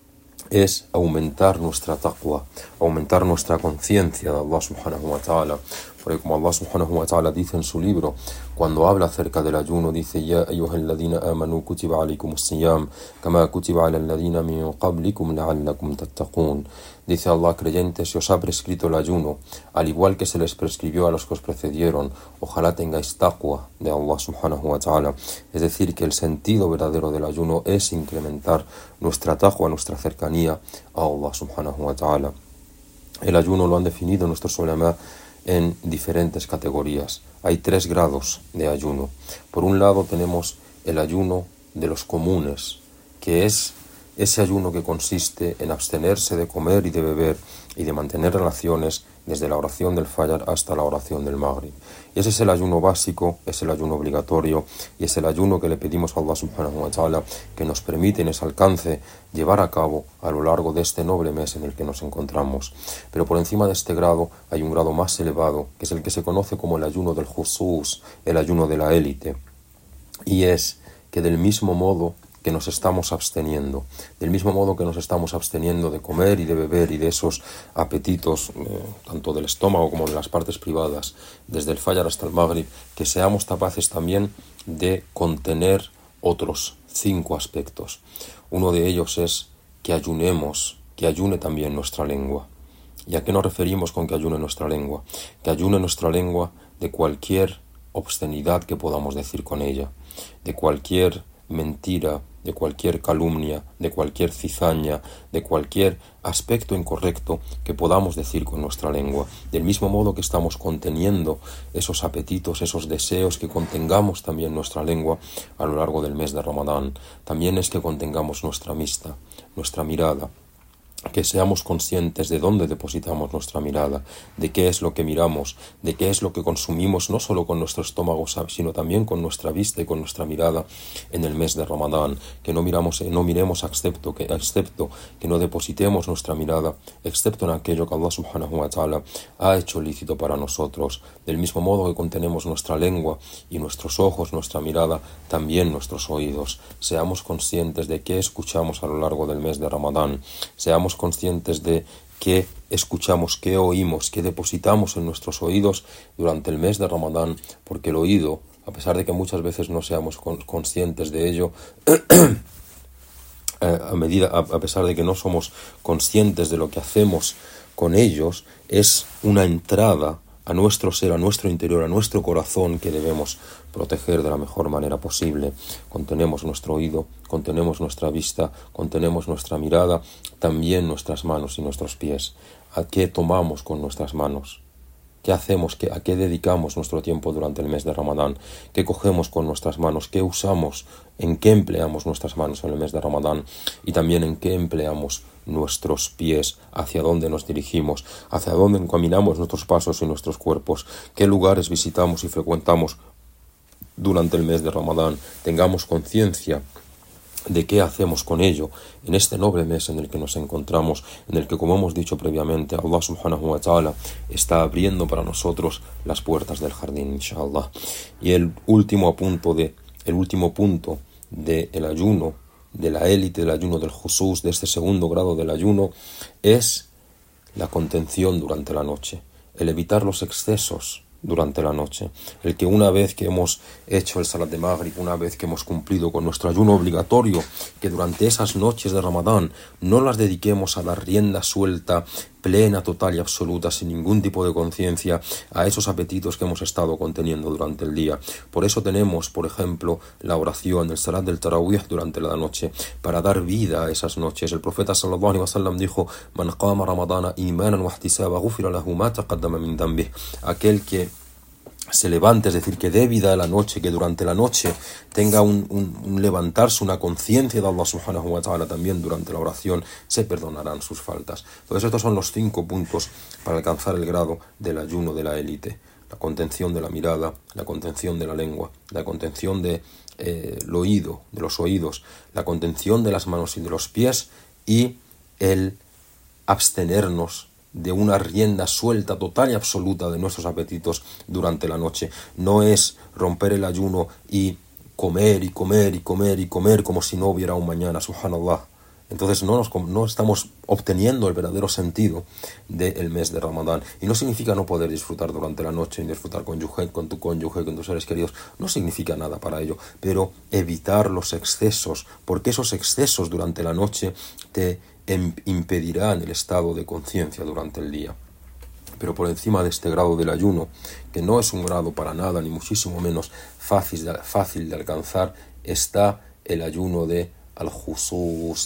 Speaker 17: es aumentar nuestra taqwa, aumentar nuestra conciencia de Allah subhanahu wa ta'ala. Porque como Allah subhanahu wa ta'ala dice en su libro, cuando habla acerca del ayuno, dice: Ya ayyuhalladhina amanu kutiba alaykumus siyam, kama kutiba alal ladhina min qablikum la'allakum tattaqun. Dice Allah: creyentes, se os ha prescrito el ayuno, al igual que se les prescribió a los que os precedieron. Ojalá tengáis taqwa de Allah subhanahu wa ta'ala. Es decir, que el sentido verdadero del ayuno es incrementar nuestra taqwa, nuestra cercanía a Allah subhanahu wa ta'ala. El ayuno lo han definido nuestros ulama en diferentes categorías. Hay 3 grados de ayuno. Por un lado tenemos el ayuno de los comunes, que es ese ayuno que consiste en abstenerse de comer y de beber y de mantener relaciones desde la oración del Fajr hasta la oración del Maghrib. Y ese es el ayuno básico, es el ayuno obligatorio y es el ayuno que le pedimos a Allah subhanahu wa ta'ala que nos permite en ese alcance llevar a cabo a lo largo de este noble mes en el que nos encontramos. Pero por encima de este grado hay un grado más elevado, que es el que se conoce como el ayuno del Khusus, el ayuno de la élite. Y es que del mismo modo que nos estamos absteniendo, del mismo modo que nos estamos absteniendo de comer y de beber y de esos apetitos, tanto del estómago como de las partes privadas, desde el Fajr hasta el Maghrib, que seamos capaces también de contener otros 5 aspectos. Uno de ellos es que ayunemos, que ayune también nuestra lengua. ¿Y a qué nos referimos con que ayune nuestra lengua? Que ayune nuestra lengua de cualquier obscenidad que podamos decir con ella, de cualquier mentira, de cualquier calumnia, de cualquier cizaña, de cualquier aspecto incorrecto que podamos decir con nuestra lengua. Del mismo modo que estamos conteniendo esos apetitos, esos deseos, que contengamos también nuestra lengua a lo largo del mes de Ramadán. También es que contengamos nuestra vista, nuestra mirada, que seamos conscientes de dónde depositamos nuestra mirada, de qué es lo que miramos, de qué es lo que consumimos, no solo con nuestro estómago, sino también con nuestra vista y con nuestra mirada en el mes de Ramadán, que no miremos excepto que no depositemos nuestra mirada, excepto en aquello que Allah subhanahu wa ta'ala ha hecho lícito para nosotros. Del mismo modo que contenemos nuestra lengua y nuestros ojos, nuestra mirada, también nuestros oídos. Seamos conscientes de qué escuchamos a lo largo del mes de Ramadán, seamos conscientes de qué escuchamos, qué oímos, qué depositamos en nuestros oídos durante el mes de Ramadán, porque el oído, a pesar de que muchas veces no seamos conscientes de ello, a pesar de que no somos conscientes de lo que hacemos con ellos, es una entrada a nuestro ser, a nuestro interior, a nuestro corazón, que debemos proteger de la mejor manera posible. Contenemos nuestro oído, contenemos nuestra vista, contenemos nuestra mirada, también nuestras manos y nuestros pies. ¿A qué tomamos con nuestras manos? ¿Qué hacemos? ¿A qué dedicamos nuestro tiempo durante el mes de Ramadán? ¿Qué cogemos con nuestras manos? ¿Qué usamos? ¿En qué empleamos nuestras manos en el mes de Ramadán? Y también en qué empleamos nuestros pies, hacia dónde nos dirigimos, hacia dónde encaminamos nuestros pasos y nuestros cuerpos, qué lugares visitamos y frecuentamos durante el mes de Ramadán. Tengamos conciencia de qué hacemos con ello en este noble mes en el que nos encontramos, en el que, como hemos dicho previamente, Allah subhanahu wa ta'ala está abriendo para nosotros las puertas del jardín, inshallah. Y el último punto del ayuno, de la élite del ayuno del Khusus, de este segundo grado del ayuno, es la contención durante la noche, el evitar los excesos durante la noche, el que una vez que hemos hecho el Salat de Maghrib, una vez que hemos cumplido con nuestro ayuno obligatorio, que durante esas noches de Ramadán no las dediquemos a dar rienda suelta, plena, total y absoluta, sin ningún tipo de conciencia, a esos apetitos que hemos estado conteniendo durante el día. Por eso tenemos, por ejemplo, la oración del Salat del Tarawih durante la noche, para dar vida a esas noches. El profeta sallallahu alaihi wasallam dijo: Man qama ramadana imanan wa ihtisaba ghufira lahu ma taqaddama min dhanbih. Aquel que se levante, es decir, que dé vida a la noche, que durante la noche tenga un levantarse, una conciencia de Allah subhanahu wa ta'ala también durante la oración, se perdonarán sus faltas. Entonces estos son los 5 puntos para alcanzar el grado del ayuno de la élite. la contención de la mirada, la contención de la lengua, la contención de el oído, de los oídos, la contención de las manos y de los pies y el abstenernos de una rienda suelta total y absoluta de nuestros apetitos durante la noche. No es romper el ayuno y comer y comer y comer y comer como si no hubiera un mañana, subhanallah. Entonces no estamos obteniendo el verdadero sentido del mes de Ramadán. Y no significa no poder disfrutar durante la noche, ni disfrutar con tu cónyuge, con tus seres queridos. No significa nada para ello. Pero evitar los excesos, porque esos excesos durante la noche te impedirán el estado de conciencia durante el día. Pero por encima de este grado del ayuno, que no es un grado para nada, ni muchísimo menos fácil de alcanzar, está el ayuno de al-Jusus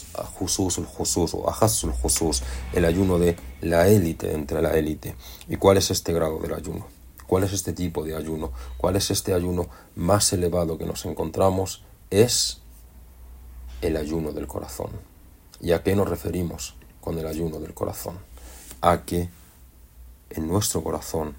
Speaker 17: o Ahasul Jusus, el ayuno de la élite entre la élite. ¿Y cuál es este grado del ayuno? ¿Cuál es este tipo de ayuno? ¿Cuál es este ayuno más elevado que nos encontramos? Es el ayuno del corazón. ¿Y a qué nos referimos con el ayuno del corazón? A que en nuestro corazón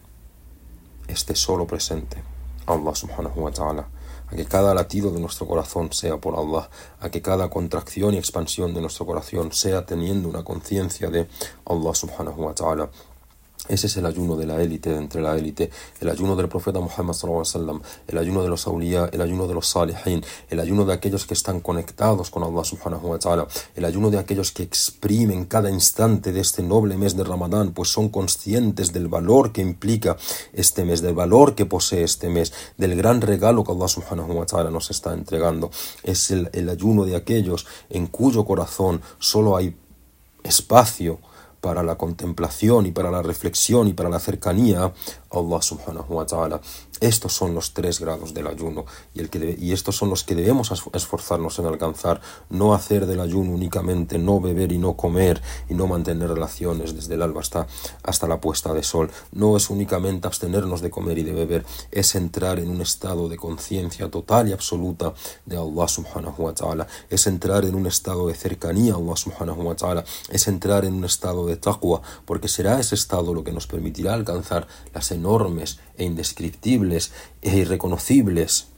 Speaker 17: esté solo presente Allah subhanahu wa ta'ala, a que cada latido de nuestro corazón sea por Allah, a que cada contracción y expansión de nuestro corazón sea teniendo una conciencia de Allah subhanahu wa ta'ala. Ese es el ayuno de la élite entre la élite, el ayuno del profeta Muhammad sallallahu alaihi wasallam, el ayuno de los awliya, el ayuno de los salihin, el ayuno de aquellos que están conectados con Allah subhanahu wa ta'ala, el ayuno de aquellos que exprimen cada instante de este noble mes de Ramadán, pues son conscientes del valor que implica este mes, del valor que posee este mes, del gran regalo que Allah subhanahu wa ta'ala nos está entregando. Es el ayuno de aquellos en cuyo corazón solo hay espacio para la contemplación y para la reflexión y para la cercanía a Allah subhanahu wa ta'ala. Estos son los 3 grados del ayuno y estos son los que debemos esforzarnos en alcanzar. No hacer del ayuno únicamente no beber y no comer y no mantener relaciones desde el alba hasta la puesta de sol. No es únicamente abstenernos de comer y de beber, es entrar en un estado de conciencia total y absoluta de Allah subhanahu wa ta'ala. Es entrar en un estado de cercanía a Allah subhanahu wa ta'ala. Es entrar en un estado de taqwa, porque será ese estado lo que nos permitirá alcanzar las enormes e indescriptibles e irreconocibles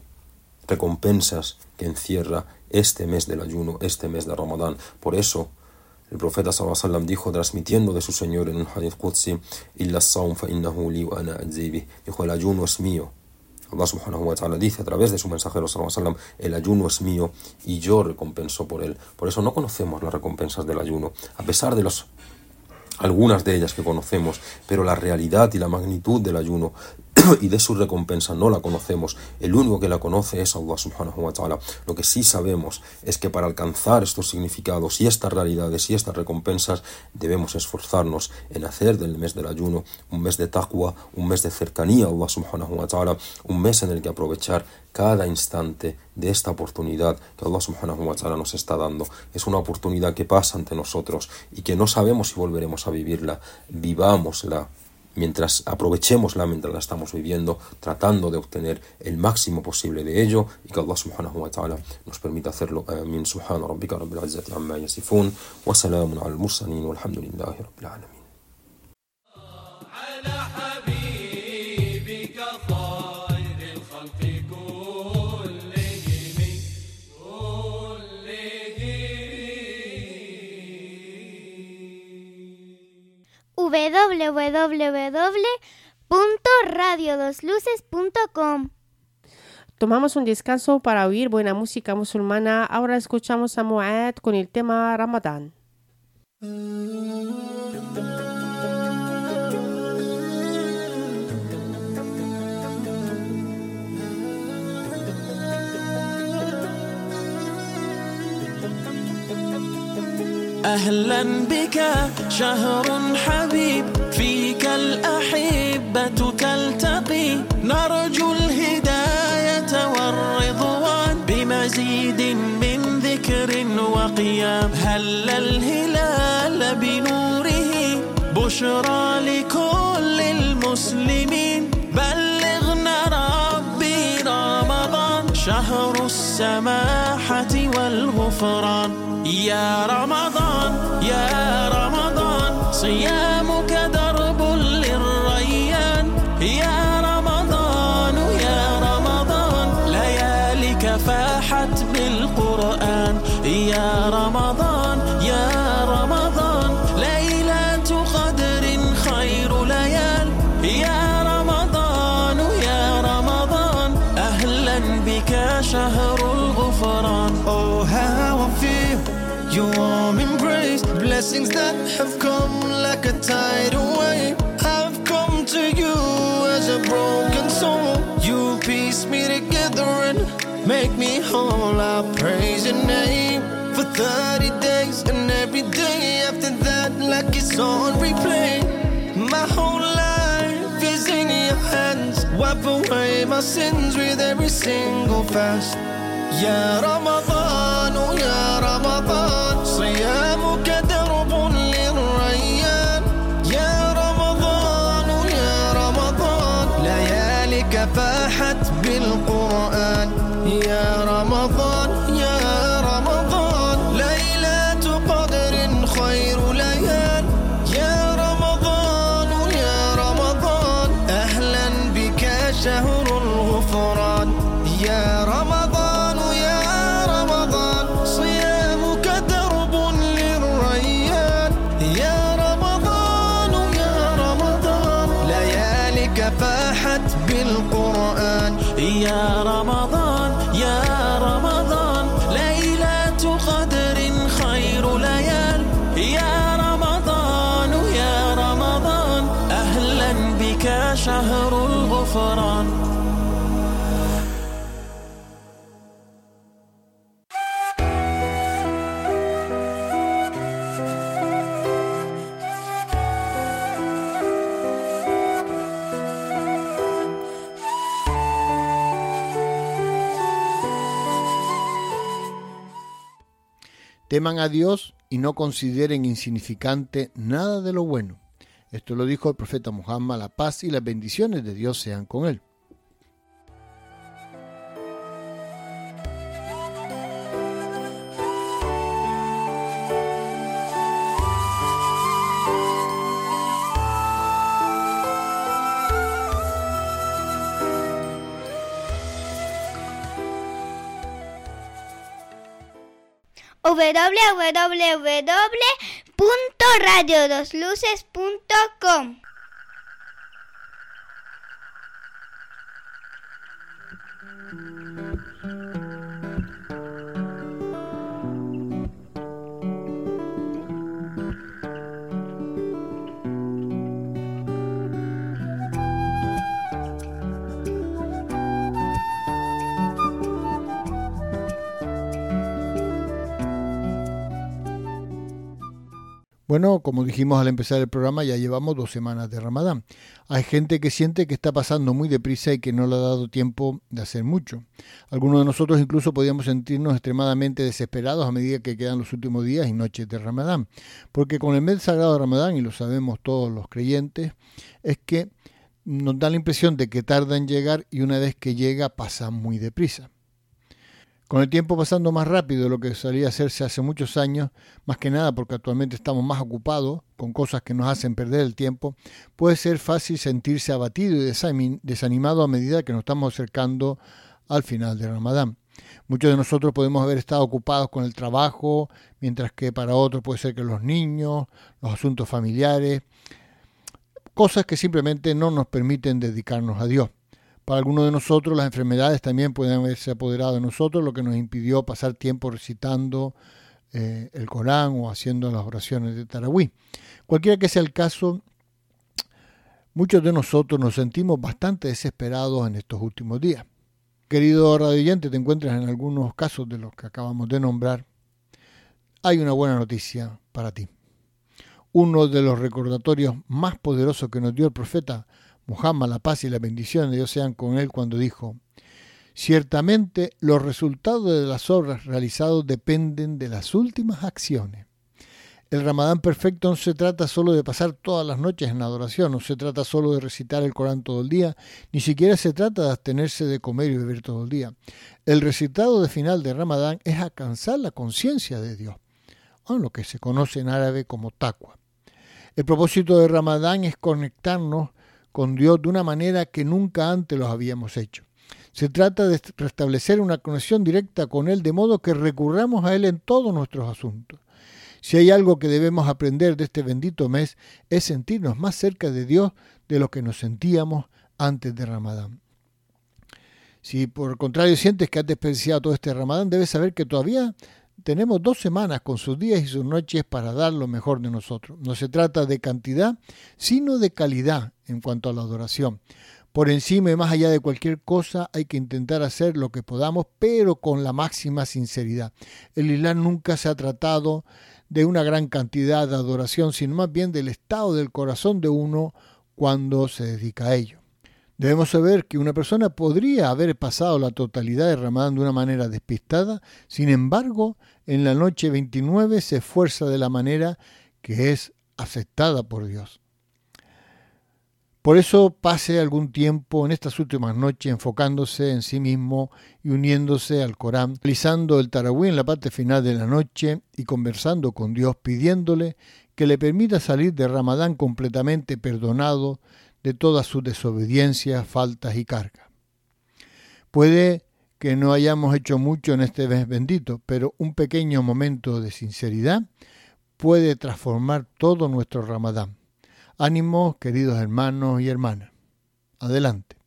Speaker 17: recompensas que encierra este mes del ayuno, este mes de Ramadán. Por eso el profeta sallallahu alaihi wasallam dijo, transmitiendo de su Señor en un hadith qudsi, illa as-sawm fa innahu li wa ana ajzi bih. Dijo, el ayuno es mío. Allah subhanahu wa ta'ala dice a través de su mensajero sallallahu alaihi wasallam, el ayuno es mío y yo recompenso por él. Por eso no conocemos las recompensas del ayuno, a pesar de algunas de ellas que conocemos, pero la realidad y la magnitud del ayuno y de su recompensa no la conocemos. El único que la conoce es Allah subhanahu wa ta'ala. Lo que sí sabemos es que para alcanzar estos significados y estas realidades y estas recompensas debemos esforzarnos en hacer del mes del ayuno un mes de taqwa, un mes de cercanía a Allah subhanahu wa ta'ala, un mes en el que aprovechar cada instante de esta oportunidad que Allah subhanahu wa ta'ala nos está dando. Es una oportunidad que pasa ante nosotros y que no sabemos si volveremos a vivirla. Vivámosla mientras aprovechémosla, mientras la estamos viviendo, tratando de obtener el máximo posible de ello y que Allah subhanahu wa ta'ala nos permita hacerlo. Amin. Subhana rabbika rabbil izzati amma yasifun wa salamun al mursalin walhamdulillahi rabbil alamin.
Speaker 14: www.radiodosluces.com.
Speaker 4: Tomamos un descanso para oír buena música musulmana. Ahora escuchamos a Muad con el tema Ramadán.
Speaker 16: أهلا بك شهر حبيب فيك الأحبة تلتقي نرجو الهداية والرضوان بمزيد من ذكر وقيام هل الهلال بنوره بشرى لكل المسلمين بلغنا ربي رمضان شهر السماحة والغفران يا رمضان صيامك درب للريان
Speaker 2: يا رمضان يا رمضان لياليك فاحت بالقرآن يا رمضان يا رمضان ليلة قدر خير ليال يا رمضان يا رمضان أهلا بك شهر الغفران.
Speaker 10: Oh, how I feel, your warm embrace, blessings that have come like a tidal wave. I've come to you as a broken soul. You piece me together and make me whole. I praise your name for 30 days and every day after that like it's on replay. My whole life is in your hands. Wipe away my sins with every single fast. يا رمضان يا رمضان صيامك درب للريان يا رمضان يا رمضان لياليك فاحت بالقرآن يا رمضان يا رمضان ليلة قدر خير ليال يا رمضان يا رمضان أهلا بك شهر الغفران يا رمضان بالقرآن
Speaker 2: يا رمضان يا رمضان ليلة قدر خير ليال يا رمضان يا رمضان أهلا بك شهر الغفران.
Speaker 3: Teman a Dios y no consideren insignificante nada de lo bueno. Esto lo dijo el profeta Muhammad, la paz y las bendiciones de Dios sean con él.
Speaker 14: www.radiodosluces.com.
Speaker 3: Bueno, como dijimos al empezar el programa, ya llevamos 2 semanas de Ramadán. Hay gente que siente que está pasando muy deprisa y que no le ha dado tiempo de hacer mucho. Algunos de nosotros incluso podíamos sentirnos extremadamente desesperados a medida que quedan los últimos días y noches de Ramadán. Porque con el mes sagrado de Ramadán, y lo sabemos todos los creyentes, es que nos da la impresión de que tarda en llegar y una vez que llega pasa muy deprisa. Con el tiempo pasando más rápido de lo que solía hacerse hace muchos años, más que nada porque actualmente estamos más ocupados con cosas que nos hacen perder el tiempo, puede ser fácil sentirse abatido y desanimado a medida que nos estamos acercando al final de Ramadán. Muchos de nosotros podemos haber estado ocupados con el trabajo, mientras que para otros puede ser que los niños, los asuntos familiares, cosas que simplemente no nos permiten dedicarnos a Dios. Para algunos de nosotros las enfermedades también pueden haberse apoderado de nosotros, lo que nos impidió pasar tiempo recitando el Corán o haciendo las oraciones de Tarawih. Cualquiera que sea el caso, muchos de nosotros nos sentimos bastante desesperados en estos últimos días. Querido radioyente, te encuentras en algunos casos de los que acabamos de nombrar. Hay una buena noticia para ti. Uno de los recordatorios más poderosos que nos dio el profeta Muhammad, la paz y la bendición de Dios sean con él, cuando dijo: ciertamente los resultados de las obras realizadas dependen de las últimas acciones. El Ramadán perfecto no se trata solo de pasar todas las noches en adoración, no se trata solo de recitar el Corán todo el día, ni siquiera se trata de abstenerse de comer y beber todo el día. El resultado de final de Ramadán es alcanzar la conciencia de Dios, o lo que se conoce en árabe como taqwa. El propósito de Ramadán es conectarnos con Dios de una manera que nunca antes los habíamos hecho. Se trata de restablecer una conexión directa con Él, de modo que recurramos a Él en todos nuestros asuntos. Si hay algo que debemos aprender de este bendito mes, es sentirnos más cerca de Dios de lo que nos sentíamos antes de Ramadán. Si por el contrario sientes que has desperdiciado todo este Ramadán, debes saber que todavía tenemos 2 semanas con sus días y sus noches para dar lo mejor de nosotros. No se trata de cantidad, sino de calidad en cuanto a la adoración. Por encima y más allá de cualquier cosa hay que intentar hacer lo que podamos, pero con la máxima sinceridad. El Islam nunca se ha tratado de una gran cantidad de adoración, sino más bien del estado del corazón de uno cuando se dedica a ello. Debemos saber que una persona podría haber pasado la totalidad de Ramadán de una manera despistada, sin embargo, en la noche 29 se esfuerza de la manera que es aceptada por Dios. Por eso pase algún tiempo en estas últimas noches enfocándose en sí mismo y uniéndose al Corán, realizando el Tarawih en la parte final de la noche y conversando con Dios, pidiéndole que le permita salir de Ramadán completamente perdonado de todas sus desobediencias, faltas y cargas. Puede que no hayamos hecho mucho en este mes bendito, pero un pequeño momento de sinceridad puede transformar todo nuestro Ramadán. Ánimo, queridos hermanos y hermanas. Adelante.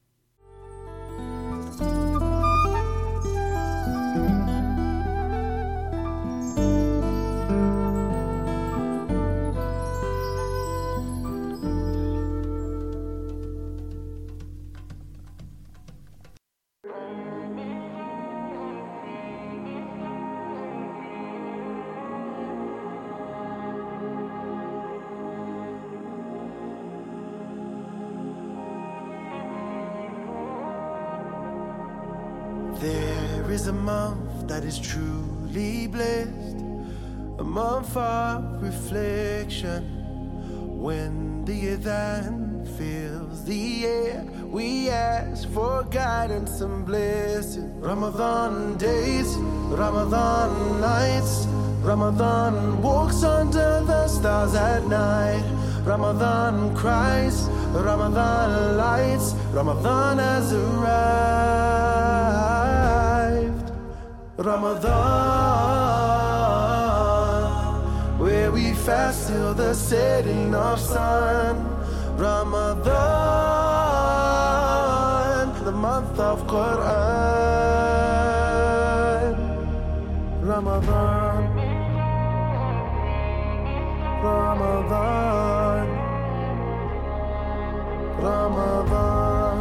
Speaker 10: There is a month that is truly blessed, a month of reflection. When the adhan fills the air, we ask for guidance and blessing. Ramadan days, Ramadan nights, Ramadan walks under the stars at night. Ramadan cries, Ramadan lights, Ramadan has arrived. Ramadan, where we fast till the setting of sun. Ramadan, the month of Quran. Ramadan, Ramadan, Ramadan.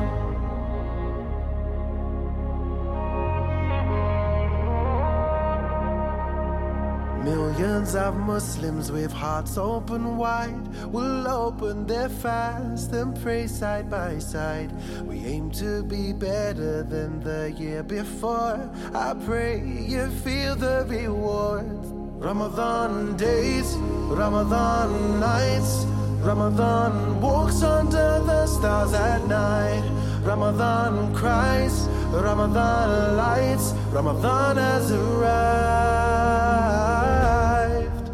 Speaker 10: Millions of Muslims with hearts open wide will open their fast and pray side by side. We aim to be better than the year before. I pray you feel the rewards. Ramadan days, Ramadan nights, Ramadan walks under the stars at night. Ramadan cries, Ramadan lights, Ramadan has arrived.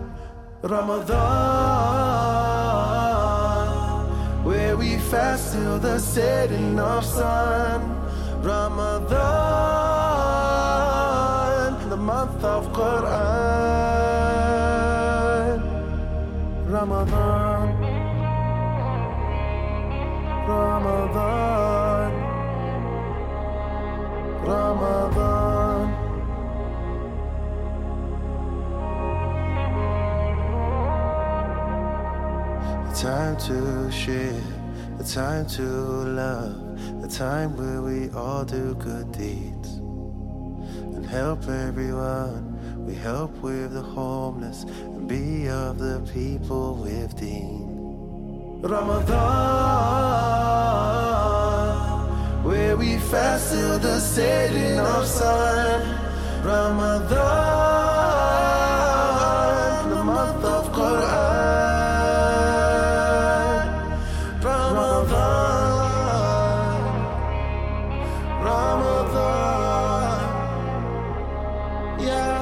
Speaker 10: Ramadan, where we fast till the setting of sun. Ramadan, the month of Quran. Ramadan, Ramadan, Ramadan. A time to share, a time to love, a time where we all do good deeds and help everyone. We help with the homeless and be of the people with deen. Ramadan, where we fast till the setting of sun. Ramadan, the month of Quran. Ramadan, Ramadan, yeah.